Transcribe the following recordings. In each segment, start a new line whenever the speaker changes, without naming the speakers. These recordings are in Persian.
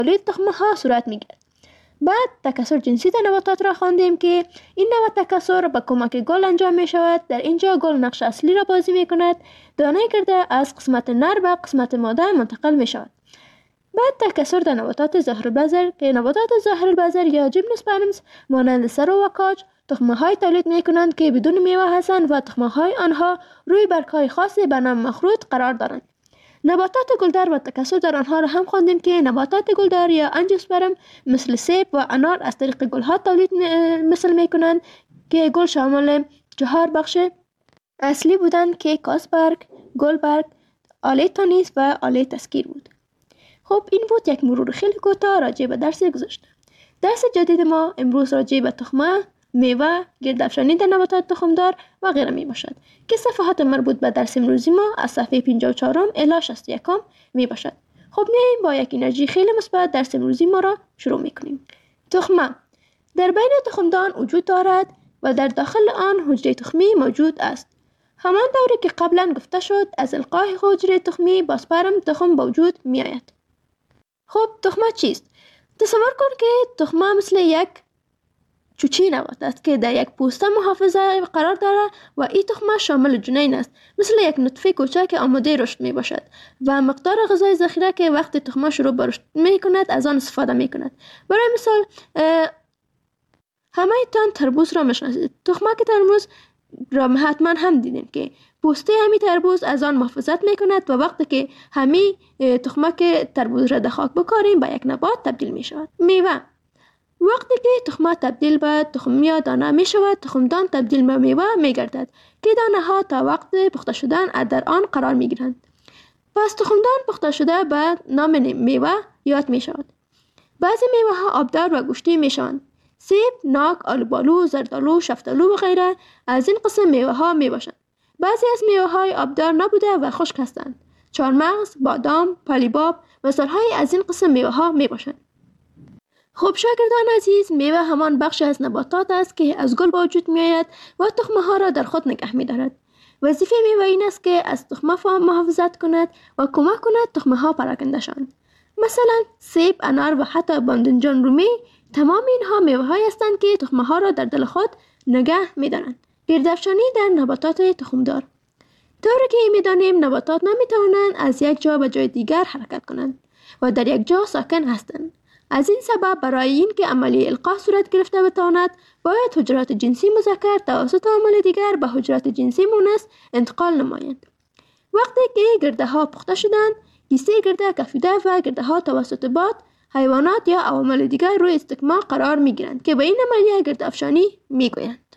تولید تخم‌ها صورت می‌گیرد. بعد تکثر جنسی در نباتات را خواندیم که این نوع تکثر با کمک گل انجام می شود. در اینجا گل نقش اصلی را بازی می کند. دانه گرده از قسمت نر به قسمت ماده منتقل می شود. بعد تکثر در نباتات ظاهرالبذر که نباتات ظاهرالبذر یا جیمنوسپرمز مانند سرو و کاج تخمه های تولید می کنند که بدون میوه هستند و تخمه های آنها روی برگ‌های خاصی به نام مخروط قرار دارند. نباتات گلدار و تکثر در آنها را هم خواندیم که نباتات گلدار یا انژیوسپرم مثل سیب و انار از طریق گلها تولید مثل می کنند که گل شامل 4 بخش اصلی بودند که کاسبرگ، گلبرگ، آله تانیس و آله تسکیر بود. خب این بود یک مرور خیلی کوتاه راجع به درس گذشته. درس جدید ما امروز راجع به تخمه، میوه، گردافشانی در نباتات تخمدار و غیره می باشد که صفحات مربوط به درس امروزی ما از صفحه 54 الی 61 می باشد. خب میایم با یک انرژی خیلی مثبت درس امروزی ما را شروع می کنیم. تخمه در بین تخمدان وجود دارد و در داخل آن حجره تخمی موجود است. همان دوری که قبلا گفته شد از القاء حجره تخمی با سپرم تخم به وجود می آید. خب تخمه چیست؟ تصور کن که تخمه مثل یک چوچی نبات است که در یک پوسته محافظه قرار دارد و این تخمه شامل جنین است، مثل یک نطفه کوچک آماده رشد می باشد و مقدار غذای ذخیره که وقتی تخمه شروع به رشد می کند از آن استفاده می کند. برای مثال همه تان تربوز را میشناسید. تخمه که تربوز را حتما هم دیدین که پوسته همی تربوز از آن محافظت می کند و وقتی که همی تخمه که تربوز را در خاک بکاریم به یک نبات تبدیل می شود. میوه وقتی که تخمه تبدیل به تخم یا دانه می شود، تخمدان تبدیل به میوه می گردد که دانه ها تا وقت پخته شدن در آن قرار می گیرند. پس تخمدان پخته شده به نام میوه یاد می شود. بعضی میوه ها آبدار و گوشتی می شوند. سیب، ناک، آلوبالو، زردالو، شفتالو و غیره از این قسم میوه ها می باشند. بعضی از میوه های آبدار نبوده و خشک هستند. چهارمغز، بادام، پالیباب مثال های از این قسم میوه ها می باشند. خب شاگردان عزیز، میوه همان بخش از نباتات است که از گل به وجود می آید و تخمه ها را در خود نگه می دارد. وظیفه میوه این است که از تخمه محافظت کند و کمک کند تخمه ها پراکنده شوند. مثلا سیب، انار و حتی باذنجان رومی تمام اینها میوه های هستند که تخمه ها را در دل خود نگه می دارند. گردافشانی در نباتات تخمدار. طوری که می دانیم نباتات نمی توانند از یک جا به جای دیگر حرکت کنند و در یک جا ساکن هستند. از این سبب برای اینکه عملیه القاء صورت گرفته بتواند باید حجرات جنسی مذکر توسط عامل دیگر به حجرات جنسی مؤنث انتقال نمایند. وقتی که گرده ها پخته شدند، کیسه گرده کفیده و گرده ها توسط باد، حیوانات یا عوامل دیگر روی استکمام قرار می گیرند که به این عملیه گردافشانی می گویند.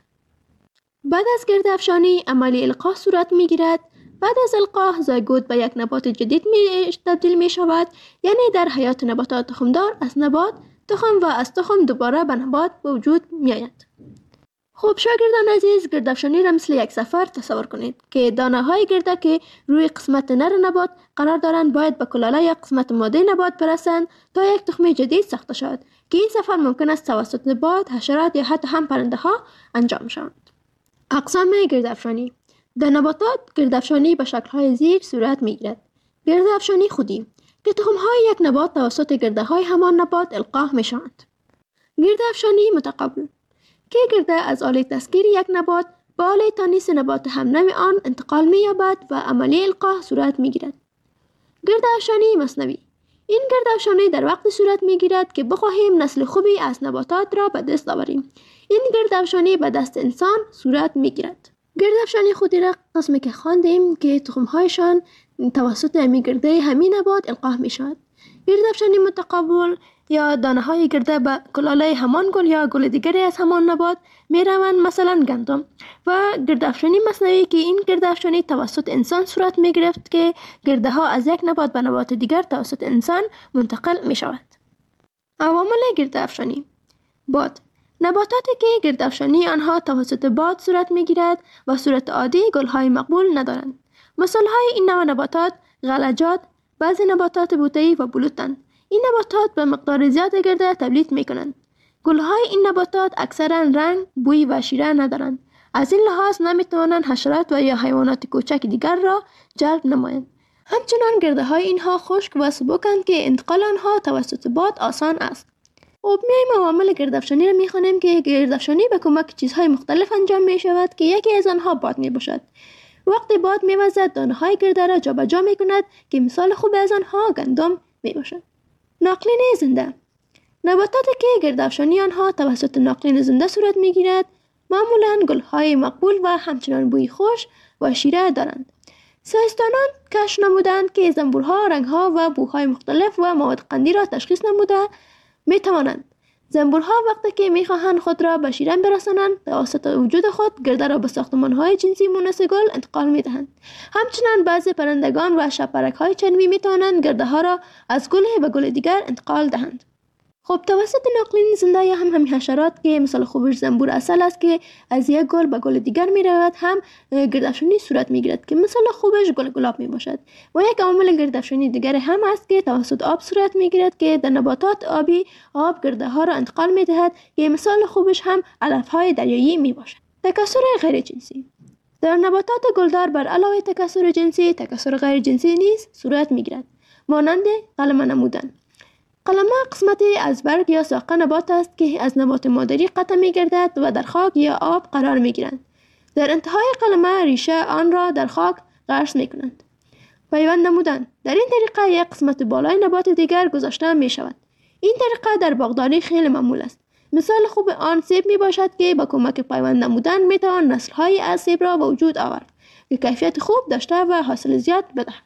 بعد از گردافشانی عملیه القاء صورت می گیرد. بعد از القاء زایگوت به یک نبات جدید تبدیل می شود، یعنی در حیات نباتات تخمدار از نبات تخم و از تخم دوباره به نبات به وجود می آید. خب شاگردان عزیز، گردافشانی را مثل یک سفر تصور کنید که دانه های گرده که روی قسمت نر نبات قرار دارند باید به کلاله یا قسمت ماده نبات برسند تا یک تخم جدید ساخته شود که این سفر ممکن است توسط باد، حشرات یا حتی هم پرنده ها انجام شود. اقسام گردافشانی در نباتات گردافشانی به شکل‌های زیر صورت می‌گیرد. گردافشانی خودی که تخم‌های یک نبات توسط گرده‌های همان نبات القاء می‌شوند. گردافشانی متقابل که گرده از آله تسکیر یک نبات به آله تانیس نبات همنوع آن انتقال می‌یابد و عملیه القاء صورت می‌گیرد. گردافشانی مصنوی این گردافشانی در وقت صورت می‌گیرد که بخواهیم نسل خوبی از نباتات را به دست آوریم. این گردافشانی به دست انسان صورت می‌گیرد. گردافشانی خودی را قسمی که خواندیم که تخم‌هایشان توسط گرده همین نبات القاء می‌شود. گردافشانی متقابل یا دانه‌های گرده به کلاله همان گل یا گل دیگری از همان نبات می‌روند، مثلا گندم، و گردافشانی مصنوعی که این گردافشانی توسط انسان صورت می‌گرفت که گرده‌ها از یک نبات به نبات دیگر توسط انسان منتقل می‌شود. عوامل گردافشانی: باد. نباتاتی که گردافشانی آنها توسط باد صورت می‌گیرد و صورت عادی گل‌های مقبول ندارند. مثال‌های این نوع نباتات غلجات، بعضی نباتات بوته‌ای و بلوط‌اند. این نباتات به مقدار زیاد گرده تولید می‌کنند. گل‌های این نباتات اکثراً رنگ، بوی و شیره ندارند. از این لحاظ نمی‌توانند حشرات و یا حیوانات کوچک دیگر را جلب نمایند. همچنان گرده های اینها خشک و سبکند که انتقال آنها توسط باد آسان است. خب میایم عوامل گردافشانی را میخوانیم که گردافشانی به کمک چیزهای مختلف انجام می شود که یکی از آنها باد می باشد. وقتی باد میوزد دانه های گرده را جابجا می کند که مثال خوب از آنها گندم می باشد. ناقلین زنده نباتاتی که گردافشانی آنها توسط ناقلین زنده صورت می گیرد معمولاً گل‌های مقبول و همچنان بوی خوش و شیره دارند. ساینسدانان کشف نمودند که زنبورها رنگ‌ها و بوهای مختلف و مواد قندی را تشخیص نموده می توانند. زنبورها وقتی که می خواهند خود را به شیرین برسانند توسط وجود خود گرده را به ساختمان‌های جنسی مونس گل انتقال می دهند. همچنین بعضی پرندگان و شب‌پرک‌های چرمی می توانند گرده ها را از گل به گل دیگر انتقال دهند. خب توسط ناقلین زنده یا هم همین حشرات که مثال خوبش زنبور اصل است که از یک گل به گل دیگر می رود هم گردافشانی صورت می گیرد که مثال خوبش گل گلاب می باشد. و یک عامل گردافشانی دیگر هم است که توسط آب صورت می گیرد که در نباتات آبی آب گرده ها را انتقال می دهد که مثال خوبش هم علف های دریایی می باشد. تکثر غیر جنسی در نباتات گلدار بر علاوه تکثر جنسی تکثر غیر جنسی نیز صورت می گیرد مانند قلمه نمودن. قلمه قسمتی از برگ یا ساق نبات است که از نبات مادری قطع می گردد و در خاک یا آب قرار می گیرند. در انتهای قلمه ریشه آن را در خاک غرس می کنند. پیوند نمودن در این طریقه یک قسمت بالای نبات دیگر گذاشته می شود. این طریقه در باغداری خیلی معمول است. مثال خوب آن سیب می باشد که با کمک پیوند نمودن می توان نسل های از سیب را به وجود آورد که کیفیت خوب داشته و حاصل زیاد بدهد.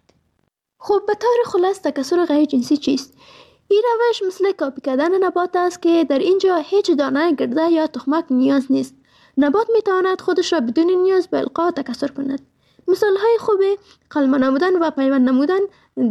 خب به طور خلاص تکثر غیر جنسی چیست؟ این روش مثل کاپی کردن نبات است که در اینجا هیچ دانه گرده یا تخمک نیاز نیست. نبات می تواند خودش را بدون نیاز به القا تکثر کند. مثال های خوب قلمه نمودن و پیوند نمودن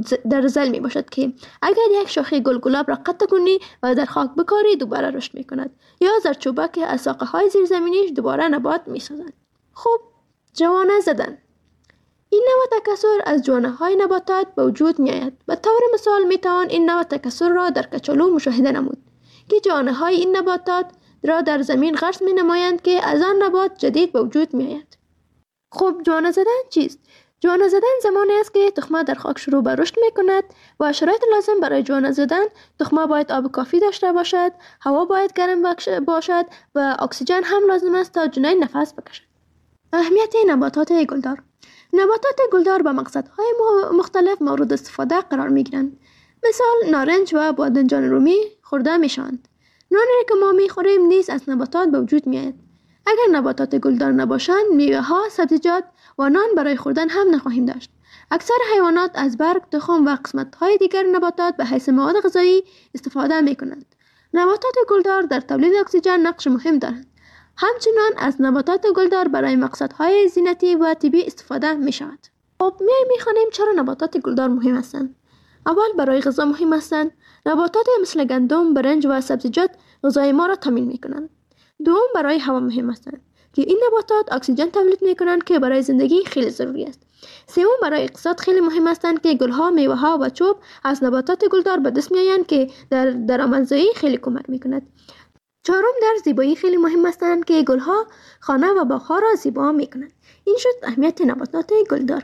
در زل می باشد که اگر یک شاخه گل گلاب را قطع کنی و در خاک بکاری دوباره رشد می کند یا زردچوبه که از ساقه های زیرزمینیش دوباره نبات می سازند. خب جوانه زدن این نوع تکثر از جوانه های نباتات به وجود می آید. به طور مثال می توان این نوع تکثر را در کچالو مشاهده نمود که جوانه های این نباتات را در زمین غرس می نمایند که از آن نبات جدید به وجود می آید. خب جوانه زدن چیست؟ جوانه زدن زمانی است که تخمه در خاک شروع به رشد می کند و شرایط لازم برای جوانه زدن تخمه باید آب کافی داشته باشد، هوا باید گرم باشد و اکسیژن هم لازم است تا جنین نفس بکشد. اهمیت نباتات گلدار نباتات گلدار با مقصدهای مختلف مورد استفاده قرار می گیرند. مثال نارنج و بادنجان رومی خورده می شوند. نانی که ما می خوریم نیز از نباتات به وجود می آید. اگر نباتات گلدار نباشند میوه ها، سبزیجات و نان برای خوردن هم نخواهیم داشت. اکثر حیوانات از برگ، تخم و قسمت های دیگر نباتات به حیث مواد غذایی استفاده می کنند. نباتات گلدار در تولید اکسیژن نقش مهم دارند. همچنان از نباتات گلدار برای مقصدهای زینتی و طبی استفاده می شود. خب می خوانیم چرا نباتات گلدار مهم هستند. اول برای غذا مهم هستند. نباتات مثل گندم، برنج و سبزیجات غذای ما را تامین می کنند. دوم برای هوا مهم هستند که این نباتات اکسیژن تولید می کنند که برای زندگی خیلی ضروری است. سوم برای اقتصاد خیلی مهم هستند که گلها، میوه ها و چوب از نباتات گلدار به دست می آیند که در درآمدزایی خیلی کمک می کند. چهارم در زیبایی خیلی مهم هستند که گلها خانه و باغها را زیبا می کنند. این شد اهمیت نباتات گلدار.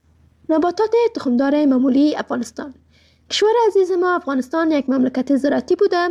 نباتات تخمدار معمولی افغانستان. کشور عزیز ما افغانستان یک مملکت زراعتی بوده.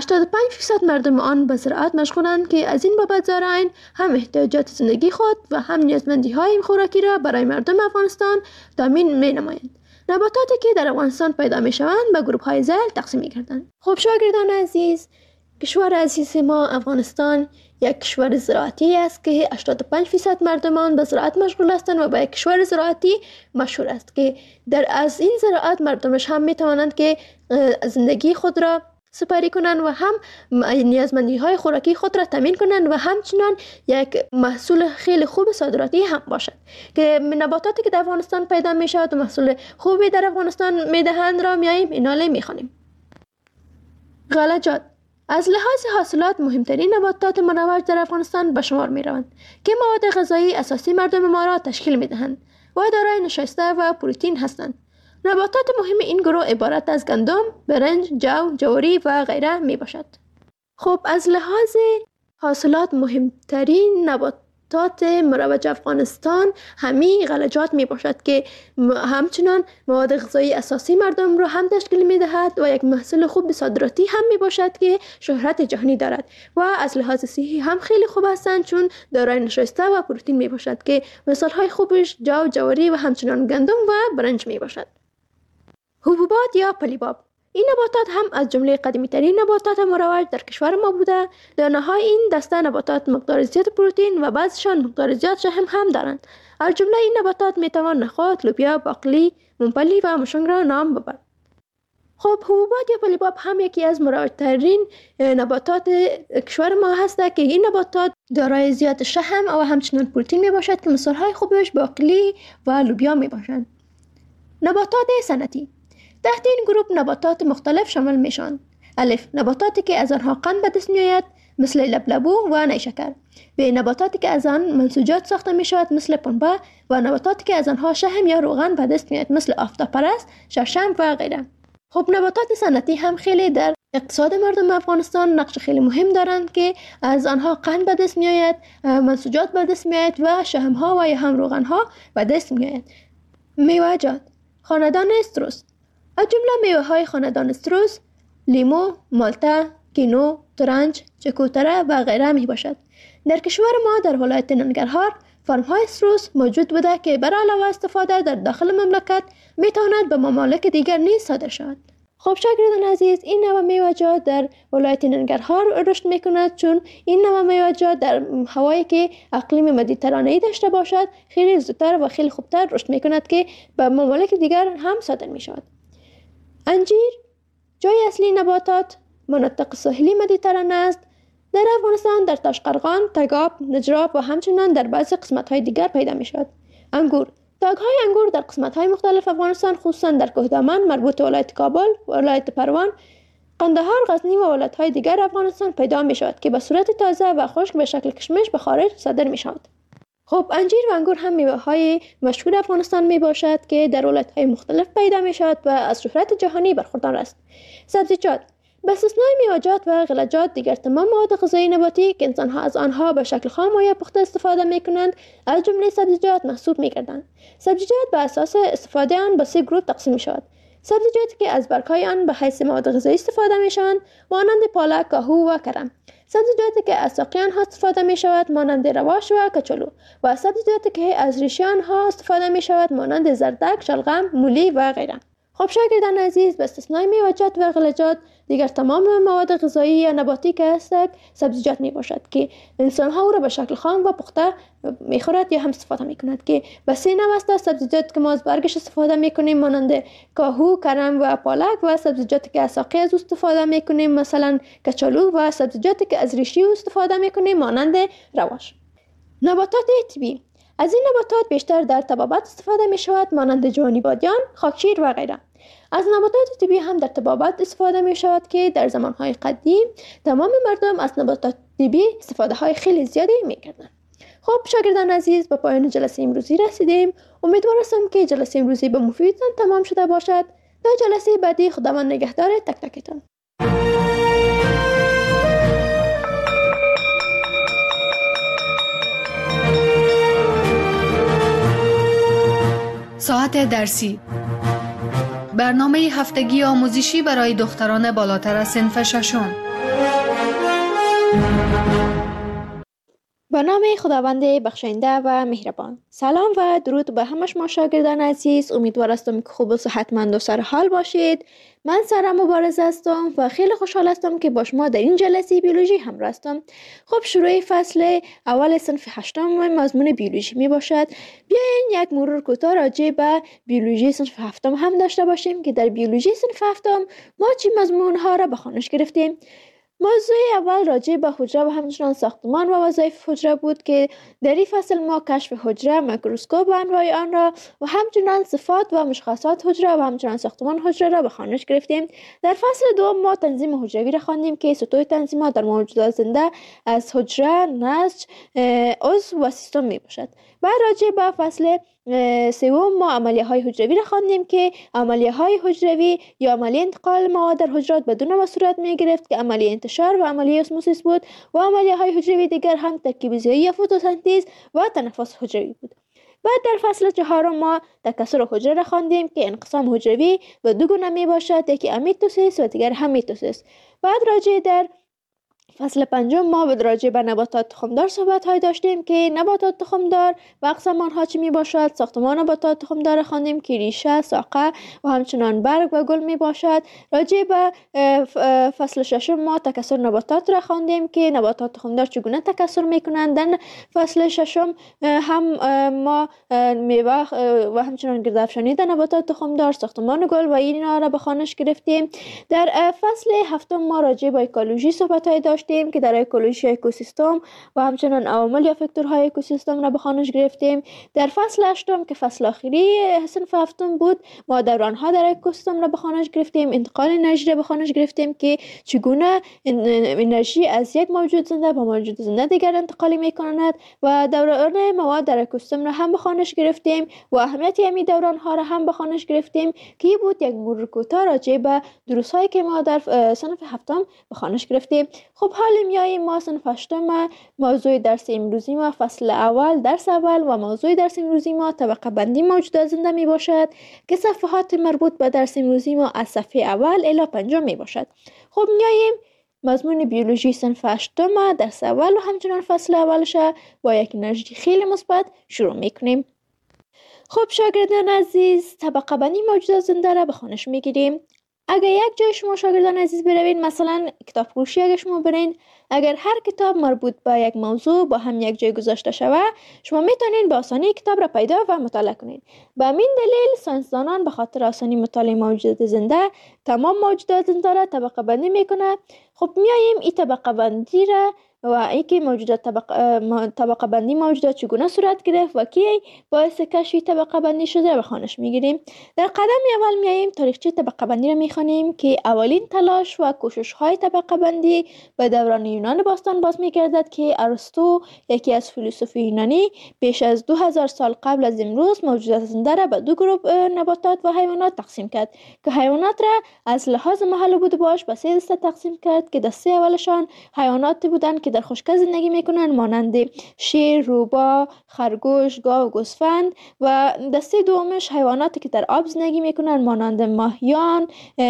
85% مردم آن به زراعت مشغولند که از این بابت زارعین هم احتیاجات زندگی خود و هم نیازمندی های خوراکی را برای مردم افغانستان تامین می نمایند. نباتاتی که در افغانستان پیدا می شوند به گروه های ذیل تقسیم می گردند. خب شاگردان عزیز، کشور عزیز ما افغانستان یک کشور زراعتی است که 85% مردمان به زراعت مشغول هستند و به یک کشور زراعتی مشهور است که از این زراعت مردمش هم می توانند که زندگی خود را سپری کنند و هم نیازمندی های خوراکی خود را تامین کنند و همچنان یک محصول خیلی خوب صادراتی هم باشد که نباتاتی که در افغانستان پیدا می شود و محصول خوبی در افغانستان می دهند را می خوانیم. غلجات از لحاظ حاصلات مهمترین نباتات مروج در افغانستان به شمار می روند که مواد غذایی اساسی مردم ما را تشکیل می دهند و دارای نشایسته و پروتئین هستند. نباتات مهم این گروه عبارت از گندم، برنج، جو، جواری و غیره می باشد. خب از لحاظ حاصلات مهمترین نباتات مروج افغانستان همین غلجات می باشد که همچنان مواد غذایی اساسی مردم را هم تشکیل می دهد و یک محصول خوب صادراتی هم می باشد که شهرت جهانی دارد و از لحاظ صحی هم خیلی خوب هستند، چون دارای نشاسته و پروتئین می باشد که مثال های خوبش جو، جواری و همچنان گندم و برنج می باشد. حبوبات یا پلیباب، این نباتات هم از جمله قدیمی ترین نباتات مروج در کشور ما بوده. دانه های این دسته نباتات مقدار زیاد پروتئین و بعضشان مقدار زیاد شحم هم دارند. از جمله این نباتات می توان نخود، لوبیا، باقلی، ممپلی و مشنگ را نام ببرد. خب حبوبات یا پلیباب هم یکی از مروج ترین نباتات کشور ما هسته که این نباتات دارای زیاد شحم و همچنان پروتئین می باشد که مثال های خوبش باقلی و لوبیا می باشند. نباتات صنعتی تحت این گروه نباتات مختلف شامل میشن. الف، نباتاتی که از آنها قند به دست میآید مثل لبلبو و نیشکر. ب، نباتاتی که از آن منسوجات ساخته میشود مثل پنبه و نباتاتی که از آنها شحم یا روغن به دست میآید مثل آفتابپرست، شړشم و غیره. خب نباتات صنعتی هم خیلی در اقتصاد مردم افغانستان نقش خیلی مهم دارند که از آنها قند به دست میآید، منسوجات به دست میآید و شحم ها و یا هم روغن ها به دست میآید. میوه‌جات خاندان استروس، از جمله میوه های خاندان استروس لیمو، مالته، کینو، ترنج، چکوتره و غیره می باشد. در کشور ما در ولایت ننگرهار فرم های استروس موجود بوده که برای علاوه استفاده در داخل مملکت می تواند به ممالک دیگر نیز صادر شود. خب شاگردان عزیز، این نوع میوه‌جات در ولایت ننگرهار رشد می کند، چون این نوع میوه‌جات در هوایی که اقلیم مدیترانه‌ای داشته باشد خیلی زودتر و خیلی خوبتر رشد می کند که به ممالک دیگر هم صادر می شود. انجیر جای اصلی نباتات مناطق ساحلی مدیترانه است. در افغانستان در تاشقرغان، تگاب، نجراب و همچنان در بعضی قسمت‌های دیگر پیدا می‌شود. انگور تاگ‌های انگور در قسمت‌های مختلف افغانستان خصوصا در کوهدامن مربوط ولایت کابل، ولایت پروان، قندهار، غزنی و ولایت‌های دیگر افغانستان پیدا می‌شود که به صورت تازه و خشک به شکل کشمش به خارج صادر می‌شود. خب انجیر و انگور هم میوه‌های مشهور افغانستان می باشد که در ولایت‌های مختلف پیدا می شود و از شهرت جهانی برخوردار است. سبزیجات به استثنای میوه‌جات و غلجات دیگر تمام مواد غذایی نباتی که انسان‌ها از آنها به شکل خام و یا پخته استفاده می کنند از جمله سبزیجات محسوب می گردند. سبزیجات به اساس استفاده آن به 3 گروه تقسیم می شود. سبزیجاتی که از برگ‌های آن به حیث مواد غذایی استفاده می شوند مانند پالک، کاهو و کرم. سبزیجاتی که از ساقه آنها استفاده می شود مانند رواش و کچالو و سبزیجاتی که از ریشه آنها استفاده می شود مانند زردک، شلغم، مولی و غیره. خب شاگردان عزیز، به استثنای میوه‌جات و غلجات دیگر تمام مواد غذایی یا نباتی که هستند سبزیجات می باشد که انسان ها او را به شکل خام و پخته می خورد یا هم استفاده می کند که به 3 نوع است. سبزیجات که ما از برگش استفاده می کنیم مانند کاهو، کرم و پالک و سبزیجاتی که از ساقه از استفاده می کنیم مثلا کچالو و سبزیجاتی که از ریشه استفاده می کنیم مانند رواش. نباتات طبی از این نباتات بیشتر در طبابت استفاده می شود مانند جوانی بادیان، خاکشیر و غیره. از نباتات طبی هم در طبابت استفاده می شود که در زمانهای قدیم تمام مردم از نباتات طبی استفاده های خیلی زیادی می کردند. خب شاگردان عزیز، به پایان جلسه امروزی رسیدیم. امیدوارم که جلسه امروزی به مفیدتان تمام شده باشد. تا جلسه بعدی خداوند نگهدار تک تکتان.
ساعت درسی، برنامه هفتگی آموزشی برای دختران بالاتر از صنف ششم.
به نام خداوند بخشنده و مهربان. سلام و درود به همه شما شاگردان عزیز. امیدوارم که خوب و صحتمند و سرحال باشید. من سارا مبارز هستم و خیلی خوشحال هستم که با شما در این جلسه بیولوژی همراه هستم. خب شروع فصل اول صنف 8 مضمون بیولوژی می باشد. بیاین یک مرور کوتاه راجع به بیولوژی صنف 7 هم داشته باشیم که در بیولوژی صنف 7 ما چه مضمون ها را به خوانش گرفتیم. موضوع اول راجع به حجره و همچنان ساختمان و وظایف حجره بود که در این فصل ما کشف حجره، میکروسکوپ و انواع آن را و همچنان صفات و مشخصات حجره و همچنان ساختمان حجره را به خوانش گرفتیم. در فصل دوم ما تنظیم حجروی را خواندیم که سطوح تنظیمات در موجودات زنده از حجره، نسج، عضو و سیستم می باشد. بعد راجع به فصل سوم ما عملیه های حجروی را خواندیم که عملیه های حجروی یا عملیه انتقال مواد در حجرات به دو نوع صورت می گرفت که عملیه انتشار و عملیه اسموسیس بود و عملیه های حجروی دیگر هم ترکیب ضیایی یا فتوسنتز و تنفس حجروی بود. بعد در فصل 4 ما تکثر حجره را خواندیم که انقسام حجروی به دو گونه می باشد، یکی امیتوسیس و دیگر هم میتوسیس. بعد راجع در فصل 5 ما راجع به نباتات تخمدار صحبت های داشتیم که نباتات تخمدار و اقسام آنها چی می باشد. ساختمان نباتات تخمدار خواندیم که ریشه، ساقه و همچنان برگ و گل می باشد. راجع به فصل 6 ما تکثر نباتات را خواندیم که نباتات تخمدار چگونه تکثر می کنند. در فصل 6 هم ما میوه و همچنان گردافشانی در نباتات تخمدار، ساختمان گل و اینا را به خوانش گرفتیم. در فصل 7 ما راجع به اکولوژی صحبت های داشتیم که در اکولوژی اکوسیستم و همچنان عوامل یا فاکتورهای اکوسیستم را به خوانش گرفتیم. در فصل 8 که فصل آخری صنف 7 بود ما دورانها در اکوسیستم را به خوانش گرفتیم، انتقال انرژی را به خوانش گرفتیم که چگونه انرژی از یک موجود زنده به موجود زنده دیگر انتقال می‌کند و دوران مواد در اکوسیستم را هم به خوانش گرفتیم و اهمیت همین دورانها را هم به خوانش گرفتیم که بود یک مرور کوتاه راجع به دروس‌هایی که ما در صنف 7 به خوانش گرفتیم. خب حالا میاییم ما صنف 8 موضوع درس امروزی ما فصل اول درس اول و موضوع درس امروزی ما طبقه بندی موجودات زنده می باشد که صفحات مربوط به درس امروزی ما از صفحه اول الی 5 می باشد. خب میاییم مضمون بیولوژی صنف 8 درس اول و همچنان فصل اولش با یک انرژی خیلی مثبت شروع میکنیم. خب شاگردان عزیز، طبقه بندی موجودات زنده را به خوانش میگیریم. اگر یک جای شما شاگردان عزیز بروین، مثلا کتاب فروشی اگر شما برین، اگر هر کتاب مربوط به یک موضوع با هم یک جای گذاشته شوه، شما میتونین به آسانی کتاب را پیدا و مطالعه کنین. به همین دلیل ساینسدانان به خاطر آسانی مطالعه موجودات زنده تمام موجودات زنده را طبقه بندی میکنه. خب میاییم این طبقه بندی را و اینکه موجودات طبقه بندی موجودات چگونه صورت گرفت و کی باعث کشف طبقه بندی شده به خوانش میگیریم. در قدم اول میاییم تاریخچه طبقه بندی را میخوانیم که اولین تلاش و کوشش های طبقه بندی به دوران یونان باستان باز میگردد که ارسطو، یکی از فیلسوفان یونانی، بیش از 2000 سال قبل از امروز موجودات زنده را به دو گروه نباتات و حیوانات تقسیم کرد که حیوانات را از لحاظ محل بود باش به 3 دسته تقسیم کرد که دسته اولشان حیواناتی بودند که در خشکی زندگی میکنند مانند شیر، روباه، خرگوش، گاو، گوسفند و دسته دومش حیواناتی که در آب زندگی میکنند مانند ماهیان،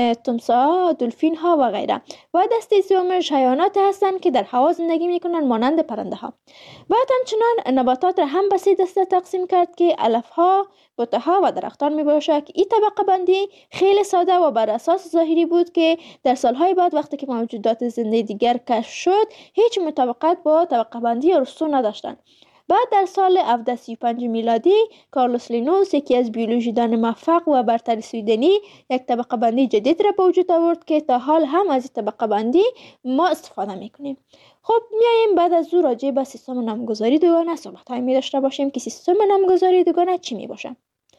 تمساح، دلفین ها و غیره و دسته سومش حیواناتی هستند که در هوا زندگی میکنند مانند پرنده ها. بعد همچنان نباتات را هم به 3 دسته تقسیم کرد که علف ها، بوته ها و درختان می باشد. این طبقه بندی خیلی ساده و بر اساس ظاهری بود که در سالهای بعد وقتی که موجودات زنده دیگر کشف شد هیچ مطابقت با طبقه بندی ارسطو نداشتند. بعد در سال 1735 میلادی کارلوس لینوس، یکی از بیولوژیدان موفق و برتر سویدنی، یک طبقه بندی جدید را به وجود آورد که تا حال هم از این طبقه بندی ما استفاده میکنیم. خب میاییم بعد از او راجع به سیستم نامگذاری دوگانه صحبت های می داشته باشیم که سیستم نامگذاری دوگانه چی می باشه.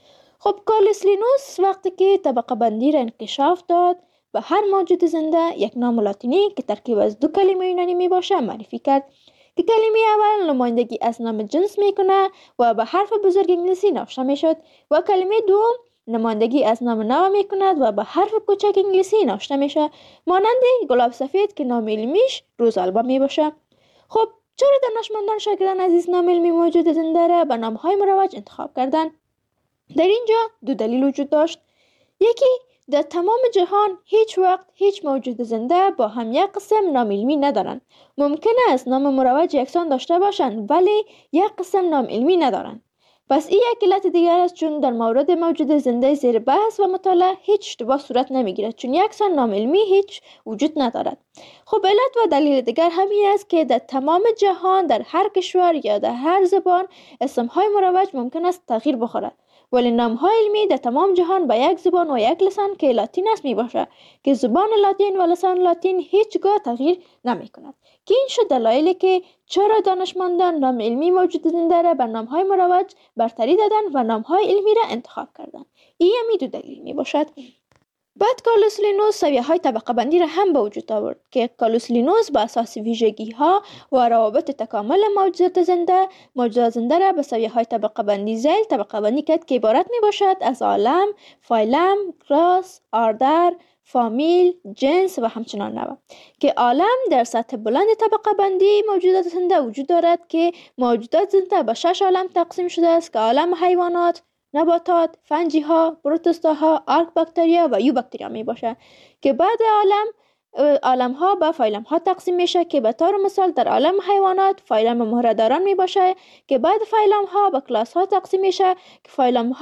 خب کارلوس لینوس وقتی که طبقه بندی را انکشاف داد و هر موجود زنده یک نام لاتینی که ترکیب از 2 کلمه یونانی می باشه معرفی کرد که کلمه اول نمایندگی از نام جنس میکنه و به حرف بزرگ انگلیسی نوشته میشد و کلمه دوم نمایندگی از نام نو میکند و به حرف کوچک انگلیسی نوشته میشه مانند گلاب سفید که نام علمیش روزآلبا می باشه. خب چرا دانشمندان شاگردان عزیز نام علمی موجود زنده را به نامهای مروج انتخاب کردند؟ در اینجا 2 دلیل وجود داشت. یکی، در تمام جهان هیچ وقت هیچ موجود زنده با هم یک قسم نام علمی ندارند. ممکنه از نام مروج یکسان داشته باشند ولی یک قسم نام علمی ندارند. پس این یک علت دیگر است، چون در مورد موجود زنده زیر بحث و مطالعه هیچ اشتباه صورت نمیگیرد، چون یکسان نام علمی هیچ وجود ندارد. خب علت و دلیل دیگر همین است که در تمام جهان در هر کشور یا در هر زبان اسمهای مروج ممکن است تغییر بخورد، ولی نام‌های علمی در تمام جهان با یک زبان و یک لسان که لاتین است می باشد که زبان لاتین و لسان لاتین هیچگاه تغییر نمی کند. که این شد دلایلی که چرا دانشمندان نام علمی موجود زنده را بر نام‌های مروج برتری دادند و نام‌های علمی را انتخاب کردند. این همی 2 دلیل می باشد. بعد کارلوس لینوس سویه‌های طبقه بندی را هم به وجود آورد که کارلوس لینوس بر اساس ویژگی‌ها و روابط تکامل موجودات زنده را به سویه‌های طبقه بندی ذیل طبقه بندی کرد که عبارت میباشد از عالم، فایلم، کلاس، آردر، فامیل، جنس و همچنان نوع. که عالم در سطح بلند طبقه بندی موجودات زنده وجود دارد که موجودات زنده به 6 عالم تقسیم شده است که عالم حیوانات، نباتات، فنجی‌ها، پروتوستاها، آرکباکتریا و یوباکتریا می باشد که بعد عالم‌ها به فایلم‌ها تقسیم میشه که به طور مثال در عالم حیوانات فایلم مهره‌داران می باشه که بعد فایلم‌ها به کلاس‌ها تقسیم میشه که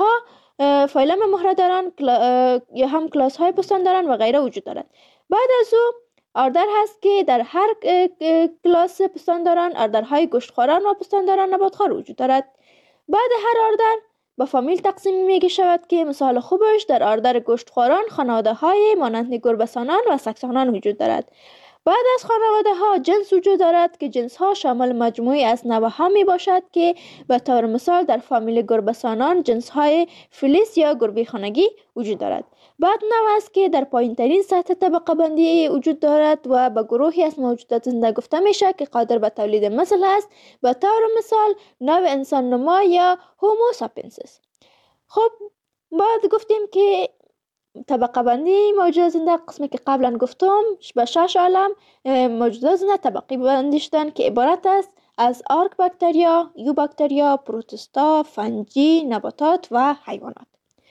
فایلم مهره‌داران یا هم کلاس‌های پستانداران و غیره وجود دارد. بعد از او آردر هست که در هر کلاس پستانداران آردرهای گوشتخواران و پستانداران نباتخوار وجود دارد. بعد هر آردر به فامیل تقسیم میگه شود که مثال خوبش در آردر گوشتخواران خانواده های مانند گربه‌سانان و سگسانان وجود دارد. بعد از خانواده ها جنس وجود دارد که جنس ها شامل مجموعی از نوع ها می باشد که به طور مثال در فامیل گربه‌سانان جنس های فلیس یا گربه خانگی وجود دارد. بعد نوع است که در پایین ترین سطح طبقه بندی وجود دارد و به گروهی از موجودات زنده گفته میشه که قادر به تولید مثل است، به طور مثال نوع انسان نما یا هومو ساپینسیس. خب بعد گفتیم که طبقه بندی موجودات زنده قسمی که قبلا گفتم به 6 عالم موجودات زنده طبقه بندی شدن که عبارت است از آرکباکتریا، یوباکتریا، پروتوستا، فنجی، نباتات و حیوانات.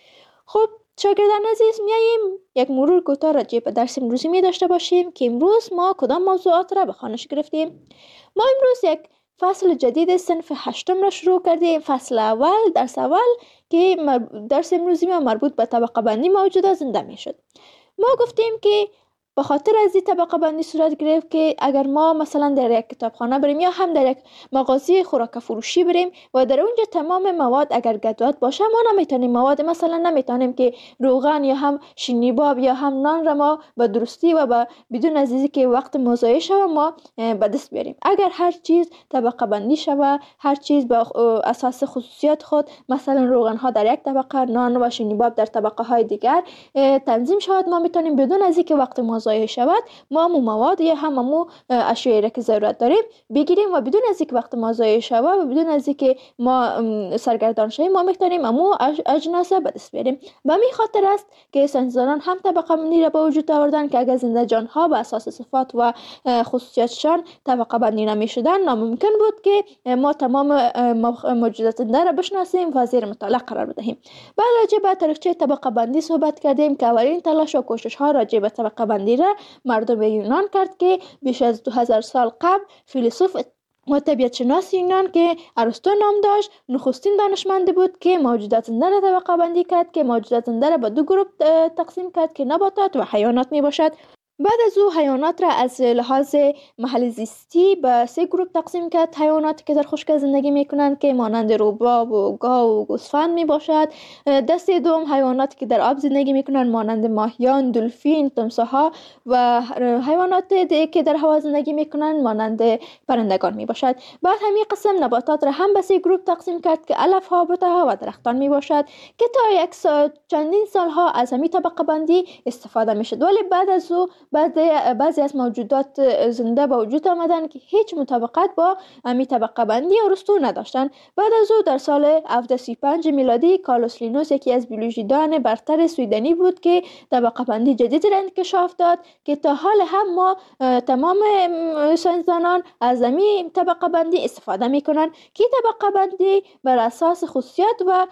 خب شاگردان عزیز، میاییم یک مرور کوتاه راجع به درس امروزی می داشته باشیم که امروز ما کدام موضوعات را به خوانش گرفتیم. ما امروز یک فصل جدید صنف 8 را شروع کردیم. فصل اول، درس اول که درس امروزی ما مربوط به طبقه بندی موجودات زنده می شد. ما گفتیم که به خاطر از این طبقه بندی صورت گرفت که اگر ما مثلا در یک کتابخانه بریم یا هم در یک مغازه خوراک فروشی بریم و در اونجا تمام مواد اگر گدوت باشه، ما نمیتونیم مواد مثلا نمیتونیم که روغن یا هم شینیباب یا هم نان را ما به درستی و بدون از اینکه که وقت مضایع شوه ما به دست بیاریم. اگر هر چیز طبقه بندی شوه، هر چیز به اساس خصوصیات خود، مثلا روغن ها در یک طبقه، نان و شینیباب در طبقه های دیگر تنظیم شود، ما میتونیم بدون از اینکه وقت ضایع شود ما مواد یا هم اشیایی را که ضرورت داریم بگیریم و بدون از اینکه وقت ما ضایع شود و بدون از اینکه ما سرگردان شویم ما میتونیم اجناس به دست بیاریم. به همین خاطر است که ساینسدانان هم طبقه بندی را به وجود آوردن که اگر زنده جان ها به اساس صفات و خصوصیاتشان طبقه بندی نمیشدن، ناممکن بود که ما تمام موجودات زنده را بشناسیم و زیر مطالعه قرار بدهیم. بعد راجع به تاریخچه طبقه بندی صحبت کردیم که اولین تلاش و کوشش ها راجع به طبقه بندی را مردم یونان کرد که بیش از 2000 سال قبل فیلسوف و طبیعت شناس یونان که ارسطو نام داشت نخستین دانشمند بود که موجودات زنده را طبقه بندی کرد که موجودات زنده را به دو گروه تقسیم کرد که نباتات و حیوانات می باشد. بعد از او حیوانات را از لحاظ محل زیستی به 3 گروه تقسیم کرد. حیواناتی که در خشکی زندگی میکنند که مانند روباه و گاو و گوسفند می باشد. دسته دوم حیواناتی که در آب زندگی میکنند مانند ماهیان، دلفین، تمساح‌ها و حیوانات که در هوا زندگی میکنند مانند پرندگان می باشد. بعد همین قسم نباتات را هم به 3 گروه تقسیم کرد که علف ها، بوته و درختان می باشد که تا چندین سالها از همین طبقه بندی استفاده میشد. ولی بعد از او بعضی از موجودات زنده به وجود آمدن که هیچ مطابقت با همین طبقه بندی ارسطو نداشتن. بعد از او در سال 1735 میلادی کارلوس لینوس یکی از بیولوژیدان برتر سویدنی بود که طبقه بندی جدید را انکشاف داد که تا حال هم ما تمام ساینسدانان از همین طبقه بندی استفاده میکنن که طبقه بندی بر اساس خصوصیات و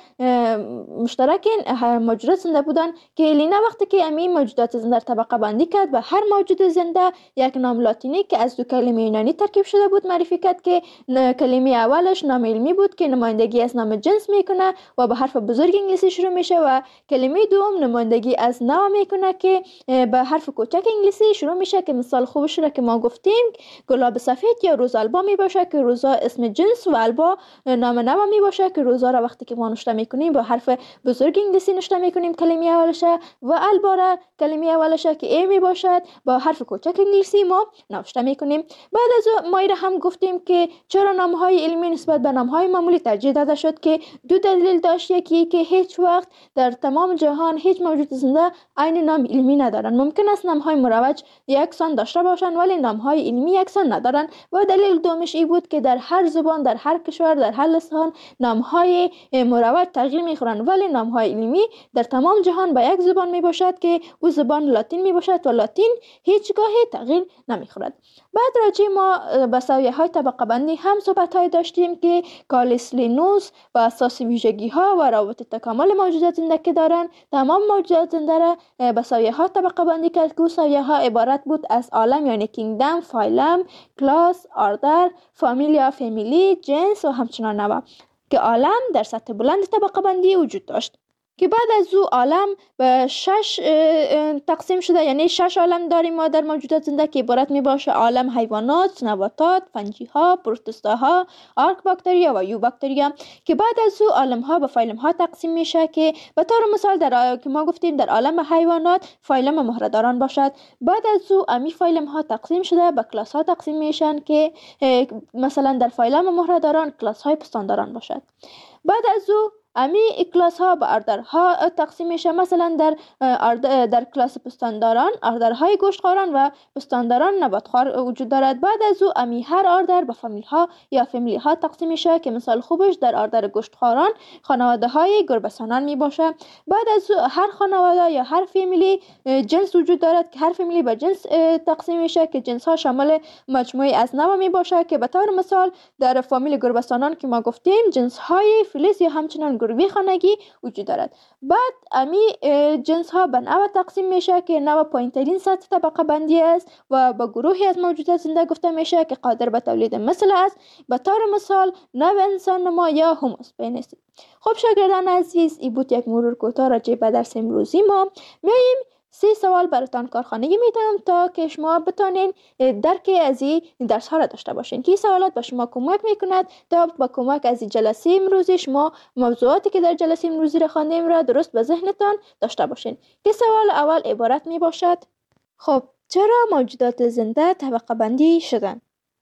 مشترک موجودات زنده بودن که لینا وقتی که همین موجودات زنده طبقه بندی کرد و هر موجود زنده یک نام لاتینی که از 2 کلمه یونانی ترکیب شده بود معرفی کرد که کلمه اولش نام علمی بود که نمایندگی از نام جنس میکنه و به حرف بزرگ انگلیسی شروع میشه و کلمه دوم نمایندگی از نوع میکنه که به حرف کوچک انگلیسی شروع میشه که مثال خوبش را که ما گفتیم گلاب سفید یا روز البا می باشه که روزا اسم جنس و البا نام نوع می باشه که روزا را وقتی که ما نوشته میکنیم با حرف بزرگ انگلیسی نوشته میکنیم کلمه اولش و البا را کلمه اولش که ای می باشه باشد با حرف کوچک انگلیسی ما نوشته میکنیم. بعد از مایره هم گفتیم که چرا نامهای علمی نسبت به نامهای معمولی ترجیح داده شد که دو دلیل داشت. یکی که هیچ وقت در تمام جهان هیچ موجود زنده عین نام علمی ندارند. ممکن است نامهای مروج یکسان داشته باشند ولی نامهای علمی یکسان ندارند. و دلیل دومش این بود که در هر زبان، در هر کشور، در هر لسان نامهای مروج تغییر میخورند ولی نامهای علمی در تمام جهان با یک زبان می باشد که او زبان لاتین می باشد و لاتین هیچگاه تغییر نمیخورد. بعد راجع ما به سویه های طبقه بندی هم صحبت های داشتیم که کالیس لینوس و اساس ویژگی ها و روابط تکامل موجودات زنده که دارند تمام موجودات زنده را به سویه ها طبقه بندی کرد که سویه ها عبارت بود از عالم یعنی کینگدم، فایلم، کلاس، آردر، فامیلیا، فامیلی، جنس و همچنان نوع که عالم در سطح بلند طبقه بندی وجود داشت که بعد از او عالم به 6 تقسیم شده. یعنی 6 عالم داریم ما در موجودات زنده که عبارت می باشه عالم حیوانات، نباتات، فنجی ها، پروتوزوا، آرک باکتریا و یو باکتریا که بعد از او عالم ها به فایلم ها تقسیم میشه که به طور مثال که ما گفتیم در عالم حیوانات فایلم مهره‌داران باشد. بعد از او امی فایلم ها تقسیم شده به کلاس ها تقسیم میشن که مثلا در فایلم مهره‌داران کلاس های پستانداران باشد. بعد از او امی کلاس ها به اردرها تقسیم میشه. مثلا در کلاس پستانداران اردرهای گوشتخواران و پستانداران نباتخوار وجود دارد. بعد از او امی هر اردر به فامیل ها یا فامیلی ها تقسیم میشه که مثال خوبش در اردر گوشتخواران خانواده های گربه‌سانان می باشه. بعد از او هر خانواده یا هر فامیلی جنس وجود دارد که هر فامیلی به جنس تقسیم میشه که جنس ها شامل مجموعی از نوع می باشه که به طور مثال در فامیل گربه‌سانان که ما گفتیم جنس های فلیس یا همچنان گروه خانگی وجود دارد. بعد امی جنس ها به نوع تقسیم میشه که نوع پایین‌ترین سطح طبقه بندی است و به گروهی از موجودات زنده گفته میشه که قادر به تولید مثل است. به طور مثال نوع انسان نما یا هوموسپینس. خب شاگردان عزیز، این بود یک مرور کوتاه راجع به درس امروزی ما. میایم 3 سوال براتان کارخانگی میدم تا که شما بتونین درک از این درس ها را داشته باشین که این سوالات به شما کمک میکند تا با کمک از جلسه امروزی شما موضوعاتی که در جلسه امروزی را خواندیم را درست به ذهنتان داشته باشین. که سوال اول عبارت می باشد: خب چرا موجودات زنده طبقه بندی شدند؟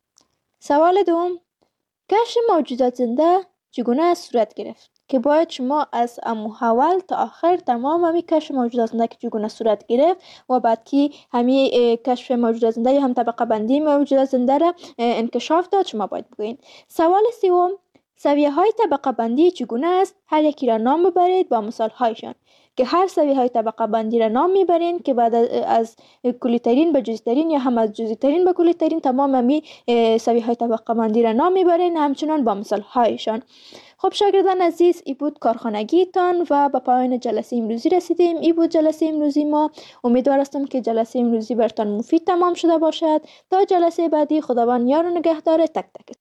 سوال دوم: کشف موجودات زنده چگونه صورت گرفت؟ که باید شما از اول تا آخر تمام همی کشف موجودات زنده که چگونه صورت گرفت و بعد که همی کشف موجودات زنده یا هم طبقه بندی موجودات زنده را انکشاف داد شما باید بگوین. سوال سوم: سویه های طبقه بندی چگونه است؟ هر یکی را نام ببرید با مثال هایشان که هر سویه های طبقه بندی را نام میبرین که بعد از کلی ترین به جزئی ترین یا هم از جزئی ترین به کلی ترین تمام همی سویه های طبقه بندی را نام میبرین همچنان با مثال هایشان. خب شاگردان عزیز، ای بود کارخانگی تان و به پایان جلسه امروزی رسیدیم. ای بود جلسه امروزی ما. امیدوار هستم که جلسه امروزی برتان مفید تمام شده باشد. تا جلسه بعدی خداوند یار و نگهدار تک تک.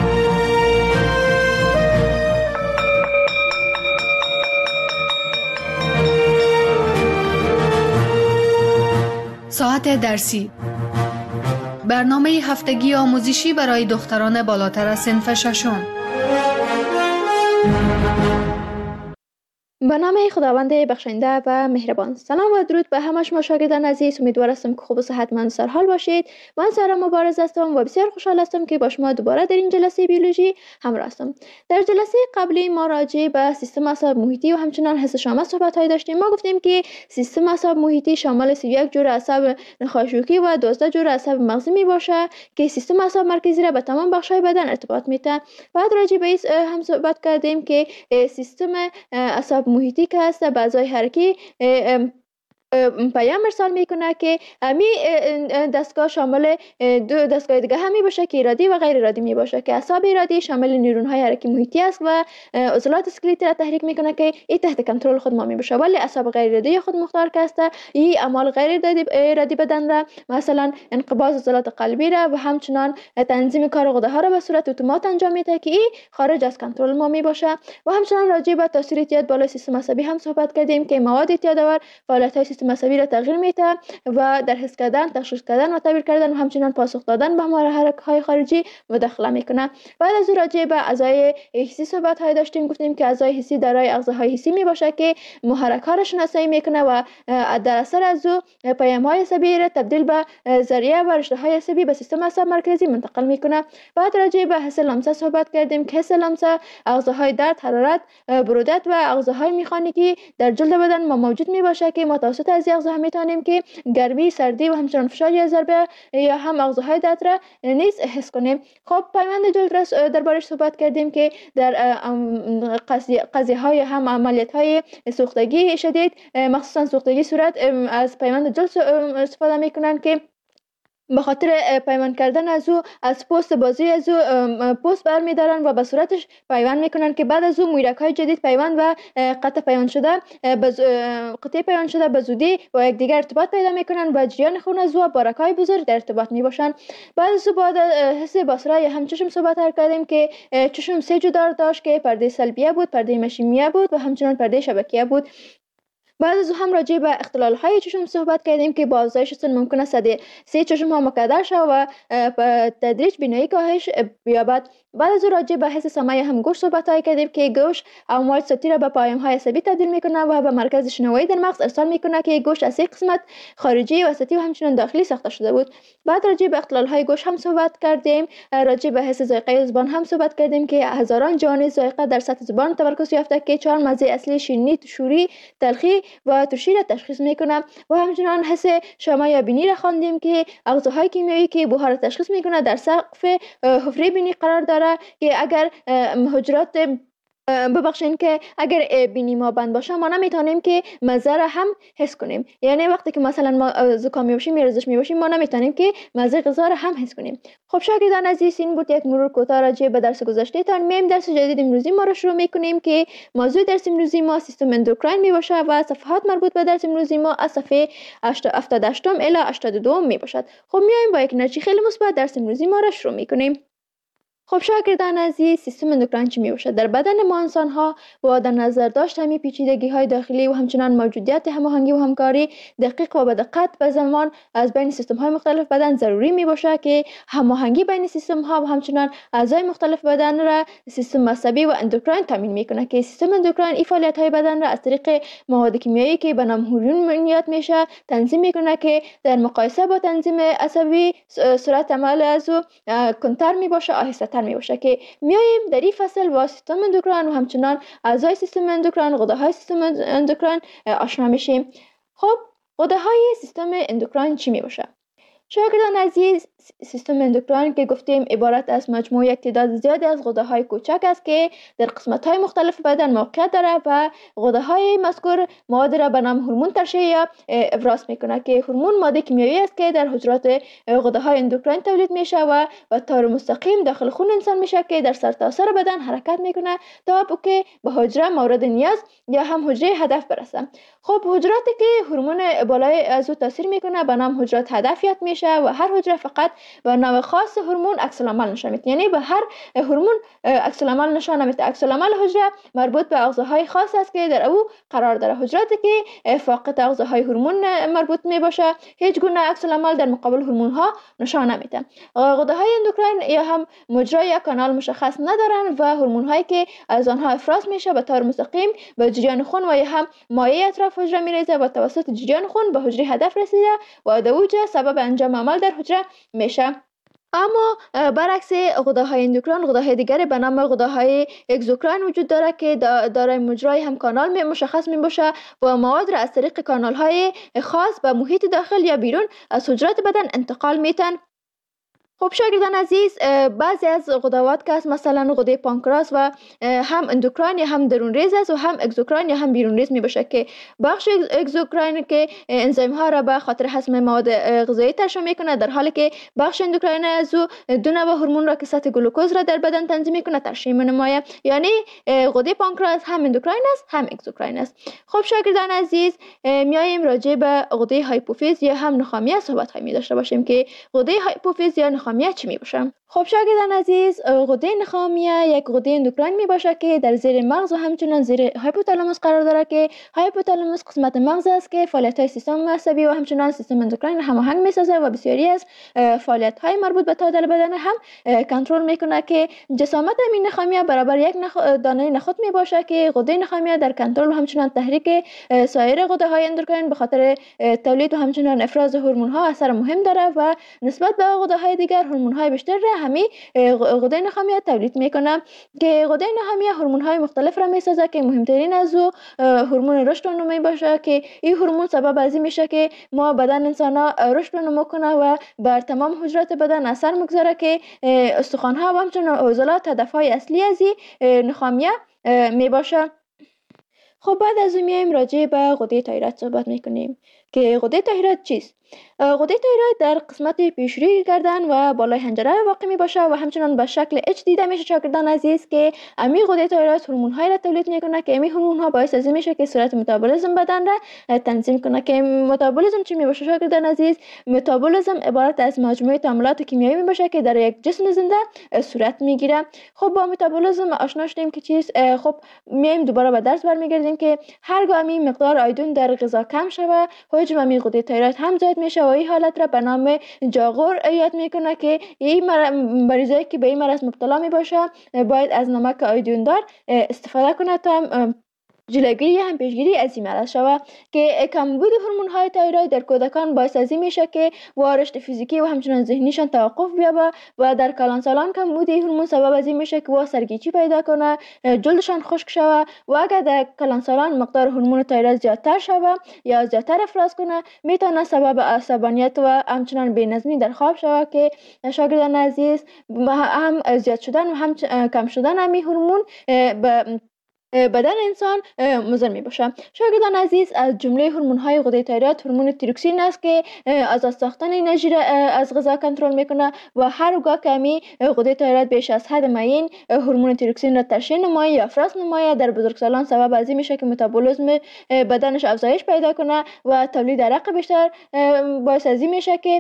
ساعت درسی، برنامه هفتگی آموزشی برای دختران بالاتر از صنف ششم.
به نام خداوند بخشنده و مهربان. سلام و درود به همه شما شاگردان عزیز. امیدوار هستم که خوب و صحتمند سرحال باشید. من سارا مبارز هستم و بسیار خوشحال هستم که با شما دوباره در این جلسه بیولوژی همراه هستم. در جلسه قبلی ما راجع به سیستم اعصاب محیطی و همچنان حس شامل صحبت های داشتیم. ما گفتیم که سیستم اعصاب محیطی شامل 31 جور اعصاب نخاشوکی و 12 جور اعصاب مغزی می باشه که سیستم اعصاب مرکزی را به تمام بخش‌های بدن ارتباط میده. بعد راجع به این هم صحبت کردیم که سیستم اعصاب محیطی که هست به اعضای حرکی پیام ارسال میکنه که همی دستگاه شامل دو دستگاه دیگه همی باشه که ارادی و غیر ارادی می باشه که اعصاب ارادی شامل نیورون های حرکی محیطی است و عضلات اسکلتی را تحریک میکنه که این تحت کنترل خود ما می باشه. ولی اعصاب غیر ارادی خود مختار که است این اعمال غیر ارادی بدن را مثلا انقباض عضلات قلبی را و همچنان تنظیم کار غده ها را به صورت اتومات انجام میده که این خارج از کنترل ما می باشه. و همچنان راجع به تاثیر اعتیاد بالای سیستم عصبی هم صحبت کردیم که مواد اعتیادآور فعالیت های سیستم سیستم عصبی را تغییر میده و در حس کردن، تشخیص کردن و تعبیر کردن و همچنین پاسخ دادن به محرک‌های خارجی مداخله میکنه. بعد از راجع به اعضای حسی صحبت های داشتیم، گفتیم که اعضای حسی دارای اغزاهای حسی می باشه که محرک ها را شناسایی میکنه و در اثر از او پیام های عصبی را تبدیل به ذریعه و رشته های عصبی به سیستم عصب مرکزی منتقل میکنه. بعد راجع به حس لمسه صحبت کردیم که حس لمسه اغزاهای درد، حرارت، برودت و اغزاهای میخانیکی در جلد بدن ما موجود می باشه که ما توسط از اغزاها میتونیم که گرمی، سردی و همچنین فشار یا ضربه یا هم اغزاهای درد را نیز حس کنیم. خب پیوند جلد را دربارش صحبت کردیم که در قضیه های هم عملیات های سوختگی شدید، مخصوصا سوختگی صورت، از پیوند جلد استفاده میکنن که به خاطر پیوند کردن از او از پوست بازوی از او پوست برمیدارن و به صورتش پیوند میکنن که بعد از او مویرک های جدید پیوند و قطع پیوند شده به زودی با یکدیگر ارتباط پیدا میکنن و جریان خون از او و بارک های بزرگ در ارتباط میباشن. بعد از او بعد حس بصره یا هم چشم صحبت کردیم که چشم سه جدار داشت که پرده سلبیه بود، پرده مشیمیه بود و همچنین پرده شبکیه بود. بعد از هم راجع به اختلال های چشم صحبت کردیم که با افزایش سن ممکن است سه چشم ها مکدر شود و تدریج بینایی کاهش بیابد. بعد از راجع به حس سمع هم گوش صحبت کردیم که گوش امواج صوتی را به پیام های عصبی تبدیل میکنه و به مرکز شنوایی در مغز ارسال میکنه که گوش از یک قسمت خارجی، وسطی و همچنین داخلی ساخته شده بود. بعد راجع به اختلال های گوش هم صحبت کردیم. راجع به حس ذائقه زبان هم صحبت کردیم که هزاران جهان ذائقه در سطح زبان تمرکز یافته که 4 مزه اصلی شیرینی، شوری، تلخی و ترشی را تشخیص میکنه. و همچنین حس شما یا بینی را خواندیم که اغزاهای کیمیایی که بوها را تشخیص میکنه در سقف حفره بینی قرار داره که اگر حجرات که اگر بینی ما بند باشه ما نمیتونیم که مزه را هم حس کنیم. یعنی وقتی که مثلا ما زکامی باشیم یا رزش میباشیم ما نمیتونیم که مزه غذا را هم حس کنیم. خب شاگردان عزیز، این بود یک مرور کوتاه راجع به درس گذشته تان. میم درس جدید امروزی ما را شروع میکنیم که موضوع درس امروزی ما سیستم اندوکراین میباشه و صفحات مربوط به درس امروزی ما از صفحه 78 الی 82 میباشد. خب میایم با یک نتیجه خیلی مثبت درس امروزی ما را شروع میکنیم. خب شاگردان عزیز، سیستم اندوکراین چی میباشد؟ در بدن ما انسان ها با در نظر داشت همین پیچیدگی های داخلی و همچنان موجودیت هماهنگی و همکاری دقیق و به دقت و زمان از بین سیستم های مختلف بدن ضروری میباشه که هماهنگی بین سیستم ها و همچنان اعضای مختلف بدن را سیستم عصبی و اندوکراین تامین میکنه که سیستم اندوکراین این فعالیت های بدن را از طریق مواد کیمیایی که به نام هورمون یاد میشه تنظیم میکنه که در مقایسه با تنظیم عصبی سرعت عمل از او کنتر میباشه، آهسته میباشه. که میایم در این فصل با سیستم اندوکراین و همچنان اعضای سیستم اندوکراین، غده‌های سیستم اندوکراین آشنا میشیم. خب غده‌های سیستم اندوکراین چی میباشه؟ شاگردان عزیز، سیستم اندوکراین که گفتیم عبارت از مجموعه یک تعداد زیادی از غده‌های کوچک است که در قسمت‌های مختلف بدن موقعیت داره و غده‌های مذکور مواد را به نام هورمون ترشح یا افراز میکنه که هورمون ماده کیمیایی است که در حجرات غده‌های اندوکراین تولید میشه و به طور مستقیم داخل خون انسان میشه که در سرتاسر بدن حرکت میکنه تا که به حجره مورد نیاز یا هم حجره هدف برسه. خب حجراتی که هورمون بالای از او تاثیر میکنه به نام حجرات هدفیت میشه و هر حجره فقط به نوع خاص هورمون عکس العمل نشان میده. یعنی به هر هورمون عکس العمل نشان میده. عکس العمل حجره مربوط به اغزاهای خاص است که در او قرار داره. حجراتی که فاقد اغزاهای هورمون مربوط میباشه هیچ گونه عکس العمل در مقابل هورمون ها نشان نمیده. غده‌های اندوکراین یا هم مجرا یا کانال مشخص ندارن و هورمون هایی که از آنها افراز میشه به طور مستقیم به جریان خون و یا هم مایع اطراف حجره میریزه و توسط جریان خون به حجره هدف رسیده و در اوج سبب انجام عمل در حجره میشه. اما برعکس غده‌های اندوکراین، غده‌های دیگری به نام غده‌های اگزوکراین وجود داره که دارای مجرای هم کانال مشخص میباشه و مواد را از طریق کانال‌های خاص به محیط داخل یا بیرون از حجرات بدن انتقال میتن. خب شاگردان عزیز، بعضی از غدوات که هست مثلا غده پانکراس و هم اندوکراین یا هم درون ریز است و هم اگزوکراین یا هم بیرون ریز می باشه که بخش اگزوکراین که انزیم ها را به خاطر هضم مواد غذایی ترشح میکنه، در حالی که بخش اندوکراین از او دو نوع هورمون را که سطح گلوکوز را در بدن تنظیم میکنه ترشح می‌نماید. یعنی غده پانکراس هم اندوکراین است هم اگزوکراین است. خب شاگردان عزیز، میایم راجع به غده هایپوفیز یا هم نخامیه صحبت می داشته باشیم که غده هایپوفیز یا نخامیه چی می باشه؟ خب شاگردان عزیز، غده نخامیه یک غده اندوکراین می باشه که در زیر مغز و همچنان زیر هایپوتالاموس قرار داره که هایپوتالاموس قسمت مغز است که فعالیت های سیستم عصبی و همچنان سیستم اندوکراین هماهنگ می سازه و بسیاری از فعالیت های مربوط به تعادل بدن هم کنترل میکنه که جسامت همین نخامیه برابر یک دانه نخود می باشه که غده نخامیه در کنترل و همچنان تحریک سایر غده های اندوکراین به خاطر تولید و همچنان افراز هورمون ها اثر مهم داره و نسبت به غده های دیگر هورمون های بیشتر همی غده نخامیه تولید میکنه که غده نخامیه هورمون های مختلف را میسازه که مهمترین از او هورمون رشد و نمو باشه که این هورمون سبب از این میشه که ما بدن انسان ها رشد و نمو کنه و بر تمام حجرات بدن اثر میگذاره که استخوان ها و همچنان عضلات هدف های اصلی از این نخامیه می باشه. خب بعد از اون میایم راجع به غده تایروید صحبت میکنیم که غده تایروید چیست؟ غده تایروید در قسمت پیشروی گردن و بالای حنجره واقع می باشه و همچنان به شکل اچ دیده میشه شاگردان عزیز که امی غده تایروید هورمون های را تولید میکنه که امی هورمون ها باعث از این میشه که سرعت متابولیسم بدن را تنظیم کنه که متابولیسم چی می باشه شاگردان عزیز؟ متابولیسم عبارت از مجموعه تعاملات کیمیایی می باشه که در یک جسم زنده صورت میگیره. خب با متابولیسم آشنا شدیم که چیست. خب میایم دوباره به درس برمیگردیم که هرگاه امی مقدار آیودین در غذا کم شوه حجم امی غده تایروید هم زیاد میشه و این حالت را به نام جاغور یاد میکنه که این مریضایی که به این مرض مبتلا می باشه باید از نمک آیودین دار استفاده کنه تا جلوگیری هم پیشگیری از این مرض شود که کمبود هورمون های تایروید در کودکان باعث از این میشه که رشد فیزیکی و همچنان ذهنیشان توقف بیابه و در کلانسالان کمبود هورمون سبب از این میشه که سرگیجی پیدا کنه، جلدشان خشک شود و اگر در کلانسالان مقدار هورمون تایروید زیادتر شود یا زیادتر افراز کنه میتونه سبب عصبانیت و همچنان بی‌نظمی در خواب شود که شاگردان عزیز هم زیاد شدن و هم کم شدن همین هورمون بدن انسان مضر می باشه. شاگردان عزیز، از جمله هورمون های غده تایروید هورمون تیروکسین است که از ساختن انرژی را از غذا کنترل میکنه و هرگاه که می غده تایروید بیش از حد معین هورمون تیروکسین را ترشح نمایی یا افراز نمایی در بزرگسالان سبب از این میشه که متابولیسم بدنش افزایش پیدا کنه و تولید عرق بیشتر باعث از این میشه که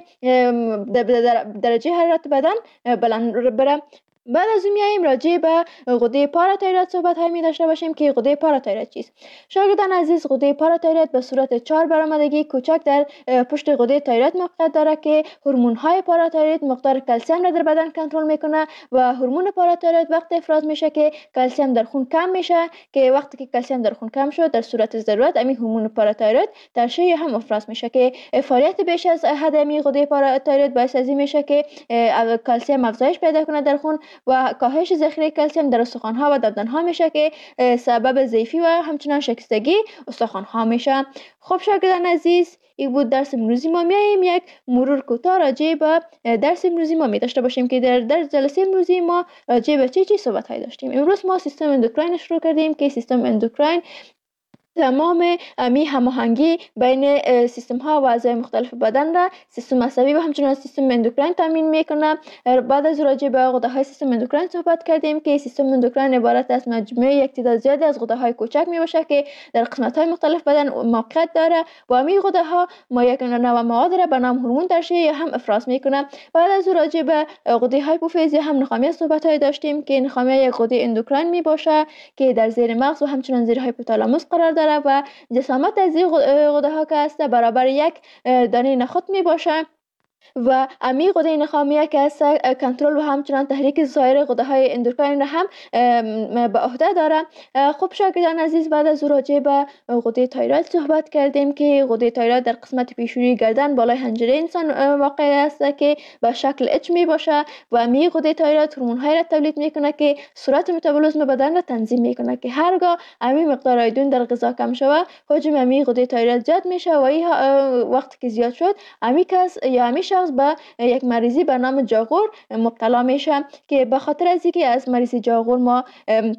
درجه حرارت بدن بلند بره. بعد از اون میایم راجع به غده پاراتایروید صحبت های می داشته باشیم که غده پاراتایروید چیست. شاگردان عزیز، غده پاراتایروید به صورت 4 برآمدگی کوچک در پشت غده تایروید موقعیت داره که هورمون های پاراتایروید مقدار کلسیم را در بدن کنترل میکنه و هورمون پاراتایروید وقت افراز میشه که کلسیم در خون کم میشه که وقتی که کلسیم در خون کم شد در صورت ضرورت امی هورمون پاراتایروید ترشح هم افراز میشه که فعالیت بیش از حد امی غده پاراتایروید باعث از این میشه که کلسیم افزایش پیدا کنه در خون و کاهش ذخیره کلسیم در استخوان‌ها و دندان‌ها میشه که سبب ضعفی و همچنان شکستگی استخوان‌ها میشه. خب شاگردان عزیز، این بود درس امروزی ما. میایم یک مرور کوتاه راجع به درس امروزی ما می داشته باشیم که در جلسه امروزی ما راجع به چی صحبت داشتیم. امروز ما سیستم اندوکراین شروع کردیم که سیستم اندوکراین تمام امی هماهنگی بین سیستم ها و اعضای مختلف بدن را سیستم عصبی و همچنان سیستم اندوکراین تامین میکنه. بعد از راجع به غده های سیستم اندوکراین صحبت کردیم که سیستم اندوکراین عبارت از مجموعه یک تعداد زیادی از غده های کوچک می باشه که در قسمت های مختلف بدن موقعیت داره و امی غده ها ما یک نوع مواد را به نام هورمون ترشح یا هم افراز میکنه. بعد از راجع به غده هایپوفیز هم نخامیه صحبت های داشتیم که نخامیه یک غده اندوکراین می باشه که در زیر مغز و همچنان زیر هایپوتالاموس قرار داره و جسامت از این غده ها که هست برابر یک دانه نخود می باشه و امی غده نخامیه که هست کنترل و همچنان تحریک سایر غده های اندوکراین را هم به عهده داره. خب شاگردان عزیز، بعد از راجع به غده تایروید صحبت کردیم که غده تایروید در قسمت پیشروی گردن بالای حنجره انسان واقع است که به شکل اچ می باشه و امی غده تایروید هورمون های را تولید میکنه که سرعت متابولیسم بدن را تنظیم میکنه که هرگاه امی مقدار آیودین در غذا کم شوه حجم امی غده تایروید زیاد میشه و این وقتی که زیاد شد امی کس یا امی شخص به یک مریضی به نام جاغور مبتلا میشه که به خاطر از اینکه از مریضی جاغور ما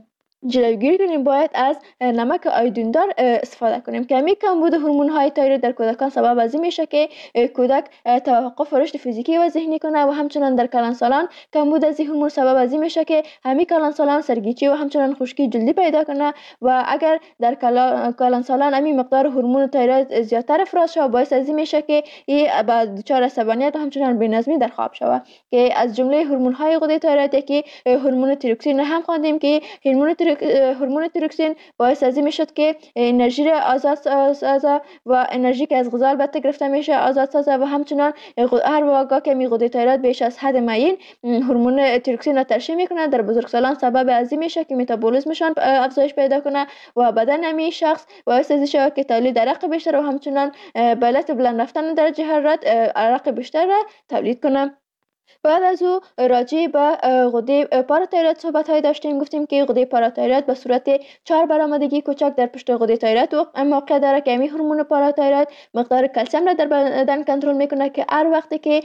جلوگیری کنیم باید از نمک آیودیندار استفاده کنیم که همین کمبود هورمون های تایروید در کودکان سبب از این میشه که کودک توقف رشد فیزیکی و ذهنی کنه و همچنان در کلانسالان کمبود از این هورمون سبب از این میشه که همین کلانسالان سرگیچی و همچنان خشکی جلدی پیدا کنه و اگر در کلانسالان همین مقدار هورمون تایروید زیادتر افراز شود باعث از این میشه که با دچار عصبانیت و همچنان بی‌نظمی در خواب شود که از جمله هورمون های غده تایروید که هورمون تیروکسین هم خواندیم که هورمون تیروکسین باعث از این میشد که انرژی را آزاد سازه و انرژی که از غذا البته گرفته میشه آزاد سازه و همچنان هر واقع که می غده تایروید بیش از حد معین هورمون تیروکسین را ترشح میکنه در بزرگسالان سبب از این میشه که متابولیسمشان افزایش پیدا کنه و بدن همین شخص باعث از این شود که تولید عرق بیشتر و همچنان به علت بلند رفتن درجه حرارت عرق بیشتر را تولید کنه. بعد از او راجع به غده پاراتایروید صحبت های داشتیم. گفتیم که غده پاراتایروید به صورت 4 برآمدگی کوچک در پشت غده تایروید موقع داره که همین هورمون پاراتایروید مقدار کلسیم را در بدن کنترل میکنه که هر وقتی که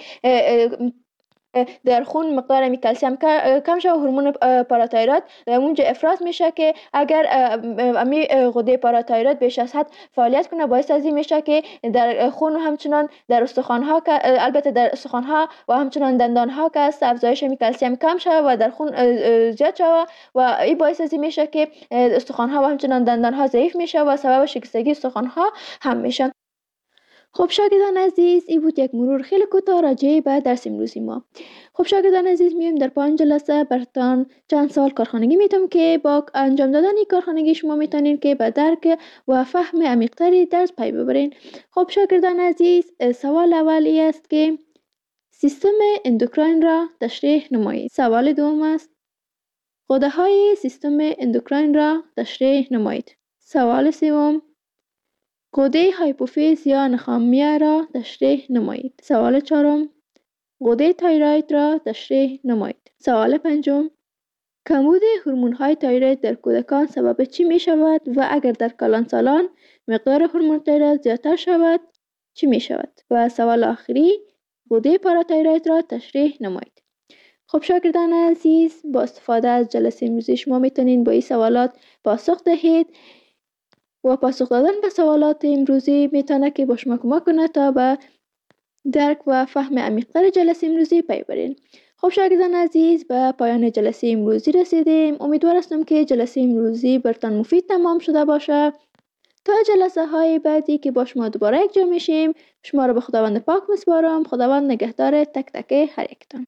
در خون مقدار می کلسیم کم شود هورمون پاراتایروید اونجا افراز میشه که اگر امی غده پاراتایروید بیش از حد فعالیت کنه باعث از این میشه که در خون و همچنان در استخوان‌ها البته در استخوان‌ها و همچنان دندان‌ها که است افزایش می کلسیم کم شود و در خون زیاد شود و این باعث از این میشه که استخوان‌ها و همچنان دندان‌ها ضعیف میشه و سبب شکستگی استخوان‌ها هم میشن. خب شاگردان عزیز این بود یک مرور خیلی کوتاه راجع به درس امروزی ما. خب شاگردان عزیز میایم در 5 جلسه براتون چند سوال کارخانگی میتونم که با انجام دادن این کارخانگی شما میتونین که به درک و فهم عمیق‌تری درس پی ببرین. خب شاگردان عزیز سوال اولی است که سیستم اندوکراین را تشریح نمایید. سوال دوم است غده های سیستم اندوکراین را تشریح نمایید. سوال سوم غده هایپوفیز یا نخامیه را تشریح نمایید. سوال چهارم غده تایروید را تشریح نمایید. سوال پنجم کمبود هورمون های تایروید در کودکان سبب چی می شود و اگر در کلانسالان مقدار هورمون تایروید زیادتر شود چی می شود؟ و سوال آخری غده پاراتایروید را تشریح نمایید. خب شاگردان عزیز با استفاده از جلسه امروزی شما میتونین با این سوالات پاسخ دهید و پاسخ دادن به سوالات امروزی میتونه که با شما کمک کنه تا به درک و فهم عمیق‌تر جلسه امروزی پی برین. خب شاگردان عزیز به پایان جلسه امروزی رسیدیم. امیدوار هستم که جلسه امروزی برتان مفید تمام شده باشه. تا جلسه های بعدی که با شما دوباره یک جا میشیم شما رو به خداوند پاک میسپارم. خداوند نگهدار تک تک هر یکتان.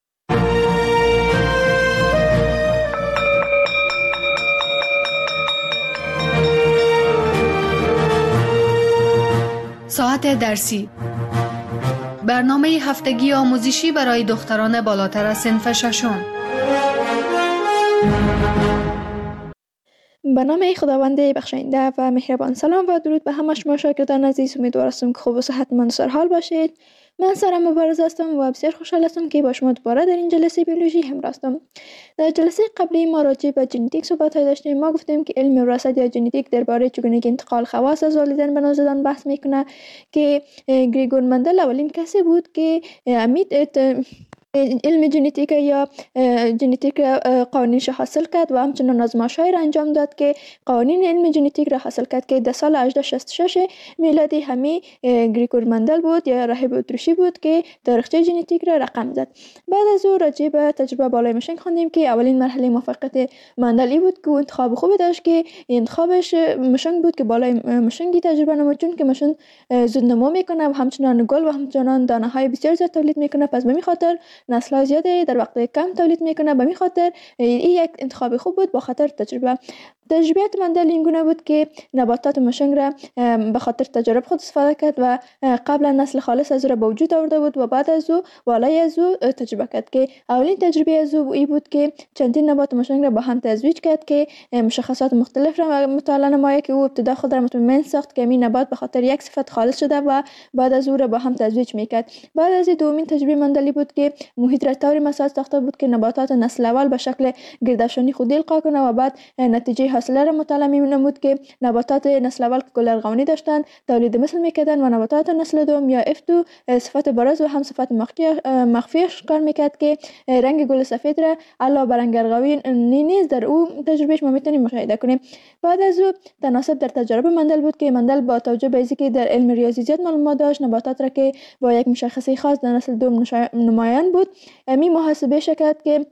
ساعت درسی برنامه هفتگی آموزشی برای دختران بالاتر از صنف ششم.
به نام خداوند بخشاینده و مهربان سلام و درود به همه شما شاگردان عزیز. امیدوار هستم که خوب و صحتمند و سرحال باشید. من سارا مبارزه هستم و بسیار خوشحال هستم که با شما دوباره در این جلسه بیولوژی همراه هستم. در جلسه قبلی ما راجع به ژنتیک صحبت داشتیم. ما گفتیم که علم وراثت یا ژنتیک درباره چگونگی انتقال خواص از والدین به نوزادان بحث میکنه که گریگور مندل اولین کسی بود که علم ژنتیک یا ژنتیک قوانینش حاصل کرد و همچنان آزمایش‌های را انجام داد که قوانین علم ژنتیک را حاصل کرد که در سال 1866 میلادی همی گریگور مندل بود یا راهب اتریشی بود که تاریخچه ژنتیک را رقم زد. بعد از او راجع به تجربه بالای مشنگ خواندیم که اولین مرحله موفقیت مندل بود که انتخاب خوبی داشت که انتخابش مشنگ بود که بالای مشنگی تجربه نمود چون که مشن زود نمو میکنه و همچنان گل و همچنان دانه های بسیار زیاد تولید میکنه. پس به این خاطر نسل زیاده در وقت کم تولید میکنه. به این خاطر این یک انتخاب خوب بود. با خاطر تجربیات مندل این گونه بود که نباتات مشنگ را به خاطر تجارب خود استفاده کرد و قبلا نسل خالص از او را به وجود آورده بود و بعد از او والای از او تجربه کرد که اولین تجربه از او این بود که چندین نبات مشنگ را با هم تزویج کرد که مشخصات مختلف را مطالعه نماید که او ابتدا خود را مطمئن ساخت که این نبات به خاطر یک صفت خالص شده و بعد از او را با هم تزویج میکرد. بعد از دومین تجربه مندلی بود که محیط را طوری مساج ساخته بود که نباتات نسل اول به شکل گردافشانی خودی القا کنه و بعد نتیجه حاصله را مطالعه می‌نمود که نباتات نسل اول که گل ارغوانی داشتند تولید مثل می‌کردند و نباتات نسل دوم یا F2 صفت بارز و هم صفت مخفی اشکال می‌کرد که رنگ گل سفید را علاوه بر رنگ ارغوانی نیز در او تجربهش ما می‌تونیم مشاهده کنیم. بعد از او تناسب در تجارب مندل بود که مندل با توجه به اینکه در علم ریاضی زیاد معلومات داشت نباتات را که با یک مشخصه خاص در نسل دوم نمایان بود می محاسبه شکرد که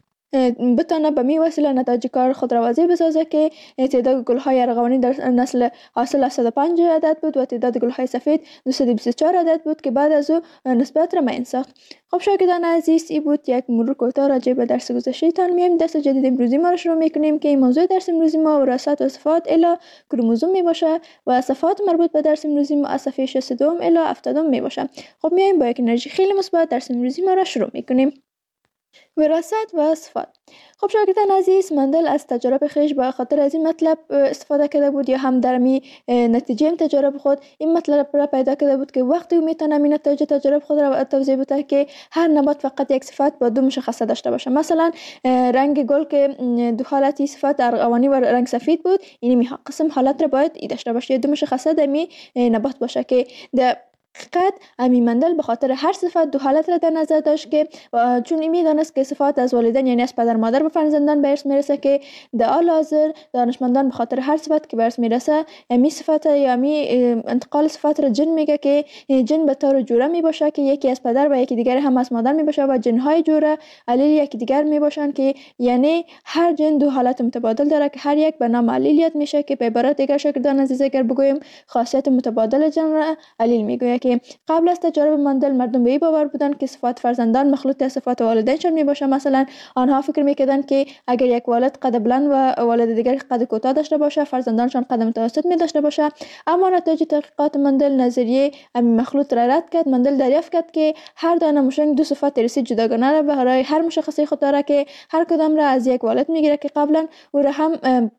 بتانه به می وسیله نتایج کار خود را واضح بسازه که تعداد گل‌های ارغوانی در نسل حاصل 105 عدد بود و تعداد گل‌های سفید 224 عدد بود که بعد از او نسبت را معین ساخت. خب شاگردان عزیز، این بود یک مرور کوتاه راجع به درس گذشته تان. میایم درس جدید امروزی ما را شروع میکنیم که این موضوع درس امروزی ما وراثت و صفات الی کروموزوم می باشه و صفات مربوط به درس امروزی ما از صفحه 62 الی 70 می باشه. خب میایم با یک انرژی خیلی مثبت درس امروزی ما را شروع میکنیم. وراثت و صفات. خب شاگردان عزیز، مندل از تجارب خویش به خاطر از این مطلب استفاده کرده بود یا هم در می نتیجه تجارب خود این مطلب را پیدا کرده بود که وقتی او میتونه این نتایج تجارب خود را توضیح بده که هر نبات فقط یک صفت با دو مشخصه داشته باشه. مثلا رنگ گل که دو حالتی صفت ارغوانی و رنگ سفید بود، این می قسم حالت را باید داشته باشه، دو مشخصه در می نبات باشه که در حقیقت امی مندل به خاطر هر صفت دو حالت را در نظر داشت که چون میدانست که صفات از والدین یعنی از پدر مادر به فرزندان به ارث میرسه که در حال حاضر دانشمندان به خاطر هر صفت که به ارث میرسه امی صفت یا امی انتقال صفت را جن میگه که جن به طور جوره می باشه که یکی از پدر و یکی دیگر هم از مادر می باشه و جنهای جوره علیل یکی دیگر می باشن که یعنی هر جن دو حالت متبادل داره که هر یک به نام علیلیت میشه که به عبارت دیگر شاگردان عزیز اگر بگویم خاصیت متبادل جن را علیل میگوید. قبل از تجارب مندل مردم به این باور بودند که صفات فرزندان مخلوط از صفات والدینشان می باشه. مثلا آنها فکر میکردند که اگر یک والد قد بلند و والد دیگر قد کوتاه داشته باشه فرزندانشان قد متوسط می داشته باشه. اما نتایج تحقیقات مندل نظریه همین مخلوط را رد کرد. مندل دریافت کرد که هر دانه موشنگ دو صفت ارثی جداگانه را برای هر مشخصه خود داره که هر کدام را از یک والد میگیره که قبلا او را هم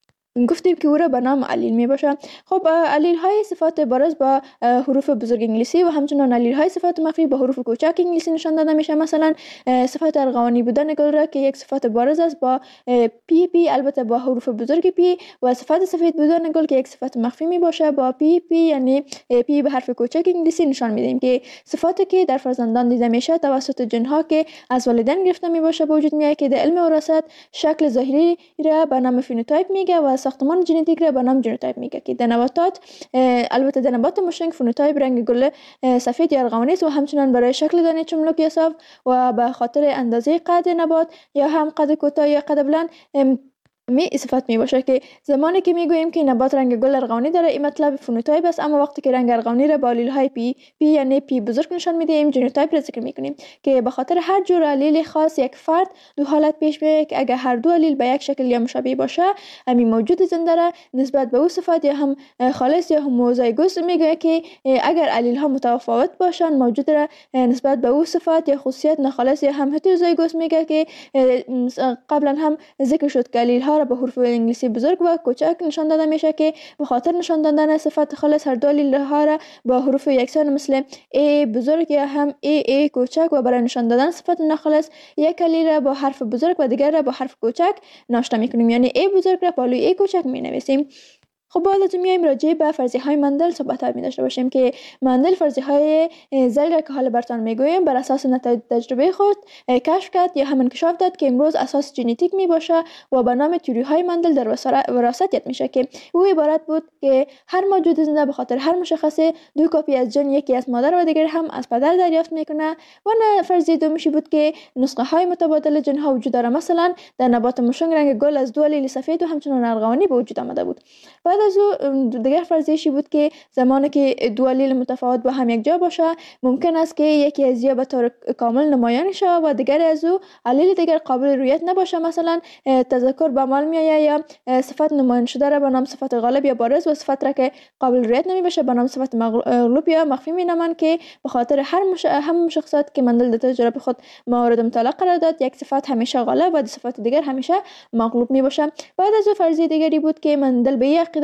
گفتیم که او را به نام علیل می باشه. خب علیل های صفات بارز با حروف بزرگ انگلیسی و همچنان علیل های صفات مخفی با حروف کوچک انگلیسی نشان داده میشه. مثلا صفات ارغوانی بودن گل را که یک صفات بارز است با پی البته با حروف بزرگ پی و صفات سفید بودن گل که یک صفات مخفی می باشه با پی یعنی پی به حرف کوچک انگلیسی نشان میدیم که صفاتی که در فرزندان دیده میشه توسط جنها که از والدین گرفته می باشه به وجود میاد که در علم وراثت شکل ظاهری را به نام فنوتایپ میگه و ساختمان ژنتیک را به نام ژنوتایپ میگه که در نباتات البته در نبات موشنگ فنوتایپ رنگ گل سفید یا ارغوانی است و همچنان برای شکل دانه چملک یا صاف و به خاطر اندازه قد نبات یا هم قد کوتاه یا قد بلند می صفت می باشه که زمانی که میگوییم که نبات رنگ گل ارغوانی داره این مطلب فنوتایپ است. اما وقتی که رنگ ارغوانی را با علیل های پی یعنی پی بزرگ نشان میدیم ژنوتایپ را ذکر میکنیم که به خاطر هر جور علیل خاص یک فرد دو حالت پیش میاد که اگر هر دو علیل به یک شکل یا مشابه باشه همین موجود زنده را نسبت به او صفات یا هم خالص یا هموزایگوس میگه که اگر علیل ها متفاوت باشن موجود را نسبت به او صفات یا خصوصیت ناخالص یا هم هتروزایگوس میگه که قبلا هم ذکر شد که علیل ها را به حروف انگلیسی بزرگ و کوچک نشان داده میشه که به خاطر نشان دادن صفت خالص هر دو علیل ها را با حروف یکسان مثل ای بزرگ یا هم ای کوچک و برای نشان دادن صفت ناخالص یک علیل را با حرف بزرگ و دیگر را با حرف کوچک ناشته میکنیم یعنی ای بزرگ را پالوی ای کوچک می نویسیم. خب باید میایم راجع به فرضیه های مندل صحبت ها می داشته باشیم که مندل فرضیه های زل که حالا براتون میگویم بر اساس نتایج تجربه خود کشف کرد یا هم انکشاف داد که امروز اساس ژنتیک می باشه و به نام تئوری های مندل در وراثت یاد میشه که او عبارت بود که هر موجود زنده به خاطر هر مشخصه دو کپی از ژن یکی از مادر و دیگر هم از پدر دریافت میکنه. و فرضیه دومیشی بود که نسخه های متبادل ژن ها وجود داره. مثلا در نبات موشنگ رنگ گل از دو علیل سفید و همچنان ارغوانی به وجود آمده بود. بعد از او دیگر فرضیه‌ای بود که زمانی که دو علیل متفاوت با هم یک جا باشه ممکن است که یکی از یا به طور کامل نمایان شود و دیگر از او علیل دیگر قابل رویت نباشه. مثلا تذکر به عمل میآید یا صفت نمایان شده را به نام صفت غالب یا بارز و صفت را که قابل رویت نمی باشه به نام صفت مغلوب یا مخفی مینامند که به خاطر هم شخصیت که مندل در تجربه خود مورد مطالعه قرار داد یک صفت همیشه غالب و صفت دیگر همیشه مغلوب می باشه. بعد از او فرضیه دیگری بود که مندل به عقیده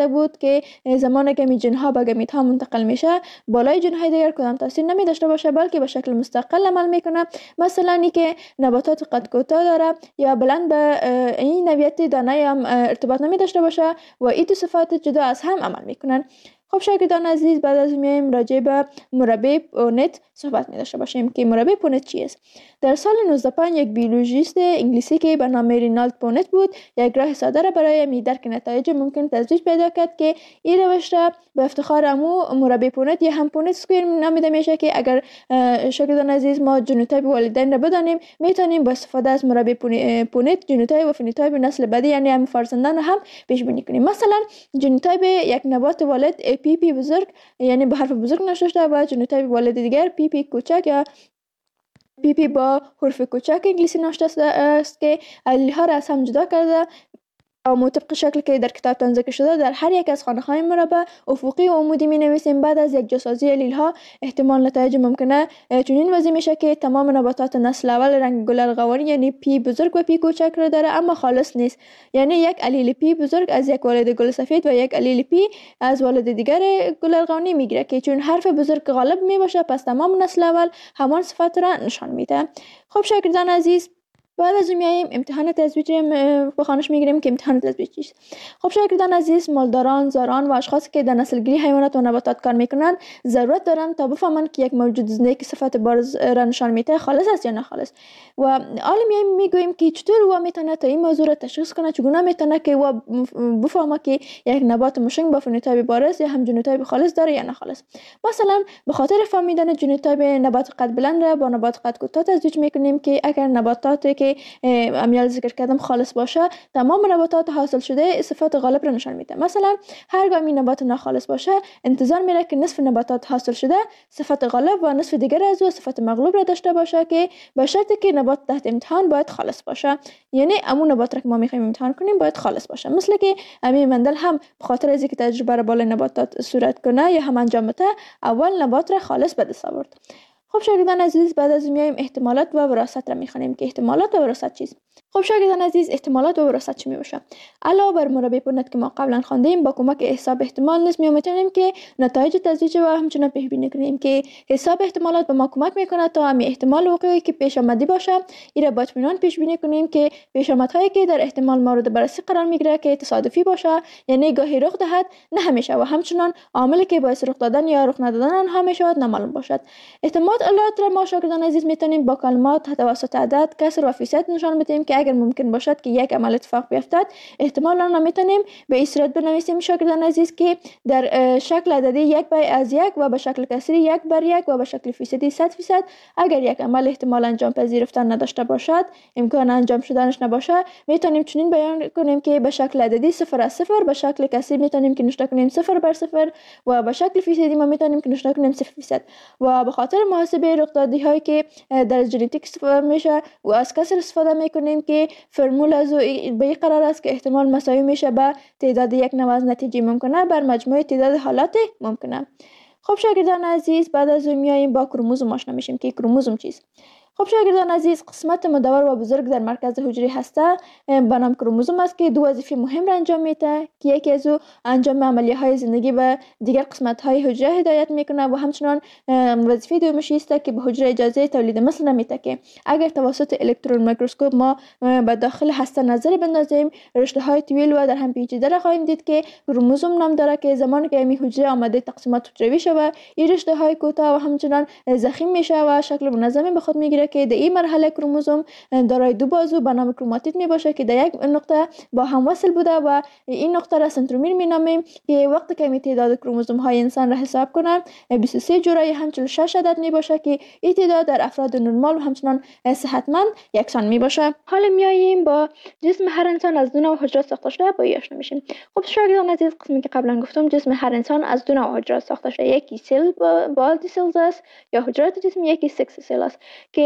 شده بود که زمانی که جنها به گمیت ها منتقل میشه بالای جنهای دیگر کدام تاثیر نمی داشته باشه، بلکه به شکل مستقل عمل میکنه. مثلا ای که نباتات قد کوتاه داره یا بلند به این نوعیت دانه هم ارتباط نمی داشته باشه و این دو صفات جدا از هم عمل میکنن. خب شاگردان عزیز، بعد از میایم راجع به مربع پونت صحبت می داشته باشیم که مربع پونت چی است. در سال 1905 یک بیولوژیست انگلیسی که به نام رینالد پونت بود یک راه ساده را برای درک نتایج ممکن تزریق پیدا کرد که این روش را به افتخار امو مربع پونت یا هم پونت اسکوئر نامیده میشه که اگر شاگردان عزیز ما ژنوتایپ والدین را بدانیم میتونیم با استفاده از مربع پونت ژنوتایپ و فنوتایپ نسل بعدی یعنی هم فرزندان هم پیش بینی کنیم. مثلا ژنوتایپ یک نبات والد پی پی بزرگ یعنی با حرف بزرگ نوشته شده و ژنوتایپ والد دیگر پی پی کوچک یا پی پی با حرف کوچک انگلیسی نوشته است که علیل ها را از هم جدا کرده و طبق شکل که در کتابتان ذکر شده در هر یک از خانه‌های مربع افقی و عمودی می نویسیم. بعد از یک جاسازی علیل ها احتمال نتایج ممکنه چنین وضع میشه که تمام نباتات نسل اول رنگ گل ارغوانی یعنی پی بزرگ و پی کوچک را داره اما خالص نیست، یعنی یک علیل پی بزرگ از یک والد گل سفید و یک علیل پی از والد دیگر گل ارغوانی میگیره که چون حرف بزرگ غالب می باشه پس تمام نسل اول همان صفات را نشان میده. خب شاگردان عزیز، بعد از میایم امتحان تزویج به خانش میگیریم که امتحان تزویج چیست. خب شاگردان عزیز، مالداران، زاران و اشخاصی که در نسلگیری حیوانات و نباتات کار میکنن ضرورت دارن تا بفهمن که یک موجود زنده که صفات بارز را نشان میده خالص است یا ناخالص. و حالا میایم میگوییم که چطور او میتونه تا این موضوع را تشخیص کنه، چگونه میتونه که او بفهمه که یک نبات مشنگ با فنوتایپ بارز یا هم ژنوتایپ خالص داره یا ناخالص. مثلا به خاطر فهمیدن ژنوتایپ نبات قد بلند را با نبات قد کوتاه تزویج میکنیم که اگر نباتاتی که امیال ذکر کردم خالص باشه تمام نباتات حاصل شده صفات غالب را نشان میده. مثلا هرگاه این نبات ناخالص باشه انتظار میره که نصف نباتات حاصل شده صفات غالب و نصف دیگر از او صفات مغلوب را داشته باشه که به شرطی که نبات تحت امتحان باید خالص باشه، یعنی همون نبات را که ما میخوایم امتحان کنیم باید خالص باشه. مثل که امی مندل هم به خاطر از اینکه تجربه را بالای نباتات صورت کنه یا هم انجام بده اول نبات را خالص به دست آورد. خب شاگردان عزیز، بعد از میایم احتمالات و وراثت را میخوانیم که احتمالات و وراثت چیست. خب شاگردان عزیز، احتمالات و وراثت چی میباشه؟ علاوه بر مربع پونت که ما قبلا خواندیم با کمک حساب احتمال نیز میتونیم که نتایج تزریق و همچنین پیش بینی کنیم که حساب احتمالات به ما کمک میکنه تا همین احتمال وقوعی که پیش آمده باشه این را با اطمینان پیش بینی کنیم که پیشامدهایی که در احتمال مورد بررسی قرار میگیره که تصادفی باشه یعنی گاهی رخ دهد نه همیشه و همچنین عاملی که باعث رخ دادن یا رخ ندادن آنها میشود نامعلوم باشد. احتمالات را ما شاگردان عزیز میتونیم با کلمات توسط عدد، کسر و فیصد نشان بدیم که اگر ممکن باشد که یک عمل اتفاق بیفتد احتمال آن را میتونیم به این صورت بنویسیم شاگردان عزیز که در شکل عددی 1 بر از 1 و به شکل کسری 1 بر 1 و به شکل فیصدی 100%. اگر یک عمل احتمال انجام پذیرفتن نداشته باشد، امکان انجام شدنش نباشه، میتونیم چنین بیان کنیم که به شکل عددی 0 از 0 به شکل کسری میتونیم که نشان کنیم 0 بر 0 و به شکل فیصدی ما میتونیم که نشان کنیم 0%. و به خاطر محاسبه رخدادی هایی که در ژنتیک استفاده میشه و از کسر استفاده میکنیم که فرمول از به این قرار است که احتمال مساوی میشه به تعداد یک نوع از نتیجه ممکنه بر مجموع تعداد حالات ممکنه. خب شاگردان عزیز، بعد از اون میایم با کروموزوم آشنا میشیم که کروموزوم چیست. خب شاگردان عزیز، قسمت مدور و بزرگ در مرکز حجره هسته به نام کروموزوم است که دو وظیفه مهم را انجام میده که یکی از او انجام عملیه های زندگی و دیگر قسمت های حجره هدایت میکنه و همچنان وظیفه دومش است که به حجره اجازه تولید مثل نمیده که اگر توسط الکترون میکروسکوپ ما به داخل هسته نظر بندازیم رشته های طویل و در هم پیچیده را خواهیم دید که کروموزوم نام داره که زمانی که این حجره آماده تقسیمات حجروی شود این رشته های کوتاه و همچنان ضخیم میشه و شکل منظمی به خود میگیره که در این مرحله کروموزوم دارای دو بازو به نام کروماتید می باشه که در یک نقطه با هم وصل بوده و این نقطه را سنترومیر می نامیم که وقتی که تعداد کروموزوم های انسان را حساب کنن 23 جورایی هم 46 عدد می باشه که این تعداد در افراد نرمال و همچنان صحتمند یکسان می باشه. حالا میاییم با جسم هر انسان از دو نوع حجرات ساخته شده با آشنا میشیم. خب شاگردان عزیز، قسمی که قبلا گفتم جسم هر انسان از دو نوع حجرات ساخته شده، یکی سل بالدی سلز است یا حجرات جسم، یکی سکس سل است که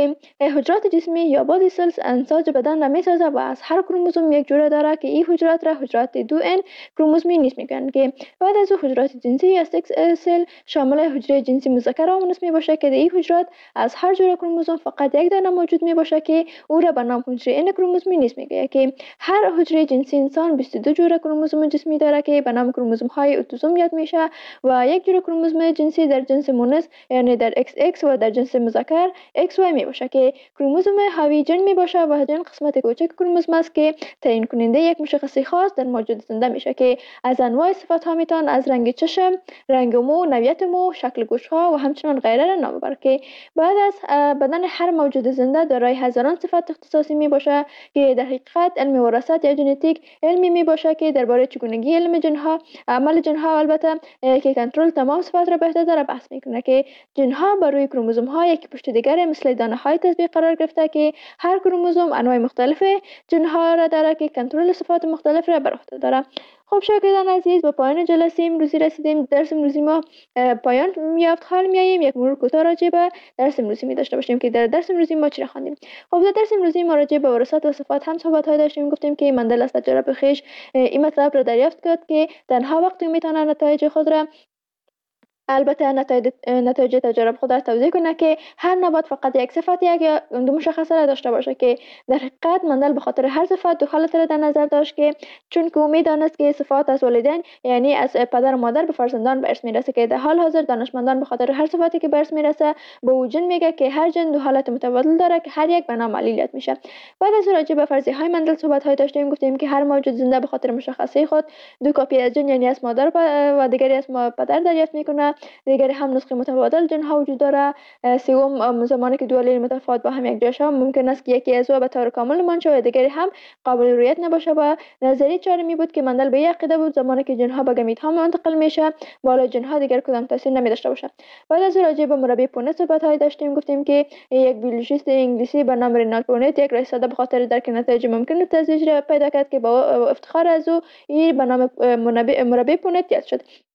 که حجرات جسمی یا بادی سلز انساج بدن را میسازه و از هر کروموزوم یک جوره داره که این حجرات را حجرات 2N کروموزومی نیست میگن که بعد از حجرات جنسی یا سکس سل شامل حجره جنسی مذکر و مؤنث می باشه که در این حجرات از هر جوره کروموزوم فقط یک دانه موجود می باشه که او را به نام حجره N کروموزومی نیست میگه که هر حجره جنسی انسان 22 جوره کروموزوم جسمی داره که به نام کروموزوم های اتوزوم یاد میشه و یک جوره کروموزوم جنسی در جنس مؤنث یعنی در XX و در جنس مذکر XY می باشه که کروموزوم حاوی جن می باشه و جن قسمت کوچک کروموزوم است که تعیین کننده یک مشخصه خاص در موجود زنده میشه که از انواع صفات ها میتون از رنگ چشم، رنگ مو، نوعیت مو، شکل گوش ها و همچنان غیره را نام ببره که بعد از بدن هر موجود زنده دارای هزاران صفت اختصاصی می باشه که در حقیقت علم وراثت یا ژنتیک علمی می باشه که درباره چگونگی علم جن ها عمل جن ها البته که کنترل تمام صفات را به عهده داره بحث میکنه که جن ها بر روی کروموزوم ها یکی پشت دیگر مثل دانه های تطبیق قرار گرفته که هر کروموزوم انواع مختلف جن ها را داره که کنترل صفات مختلف را بر عهده داره. خب شاگردان عزیز به پایان جلسه امروزی رسیدیم. درس امروزی ما پایان یافت. حال میاییم یک مرور کوتاه راجع به درس امروزی می داشته باشیم که در درس امروزی ما چی را خواندیم. خب در درس امروزی ما راجع به وراثت و صفات هم صحبت های داشتیم. گفتیم که مندل از تجربه خویش این مطلب را دریافت کرد که تنها وقتی میتونه نتایج خود را البته نتایج تجارب خود را توضیح کنه که هر نبات فقط یک صفت یک یا دو مشخصه را داشته باشه که در حقیقت مندل به خاطر هر صفت دو حالت را در نظر داشت که چون که امید دانست که صفات از والدین یعنی از پدر و مادر به فرزندان به ارث میرسه که در حال حاضر دانشمندان به خاطر هر صفتی که به ارث میرسه به او جن میگه که هر جن دو حالت متبادل داره که هر یک به نام علیلیت میشه. بعد از راجع به فرضیه های مندل صحبت های داشتیم. گفتیم که هر موجود زنده به خاطر مشخصه خود دو کپی از جن یعنی از مادر و دیگری از پدر دریافت میکنه. دیگری هم نسخه متبادل جن ها وجود داره. سوم زمانی که دو علیل متفاوت با هم یک جا شوند ممکن است که یکی از او به طور کامل نمان شود و دیگری هم قابل رویت نباشه. و نظریه چهارمی بود که مندل به عقیده بود زمانی که جن ها به گمیت ها منتقل میشه بالا جن ها دیگر کدام تاثیر نمی داشته باشه. بعد از راجع به مربی پونت صحبت های داشتیم. گفتیم که یک بیولوژیست انگلیسی به نام رینالد پونت یک رئیس به خاطر درک نتایج ممکن تزریق پیدا کرد که با افتخار از او به نام مربی پونت یاد شد.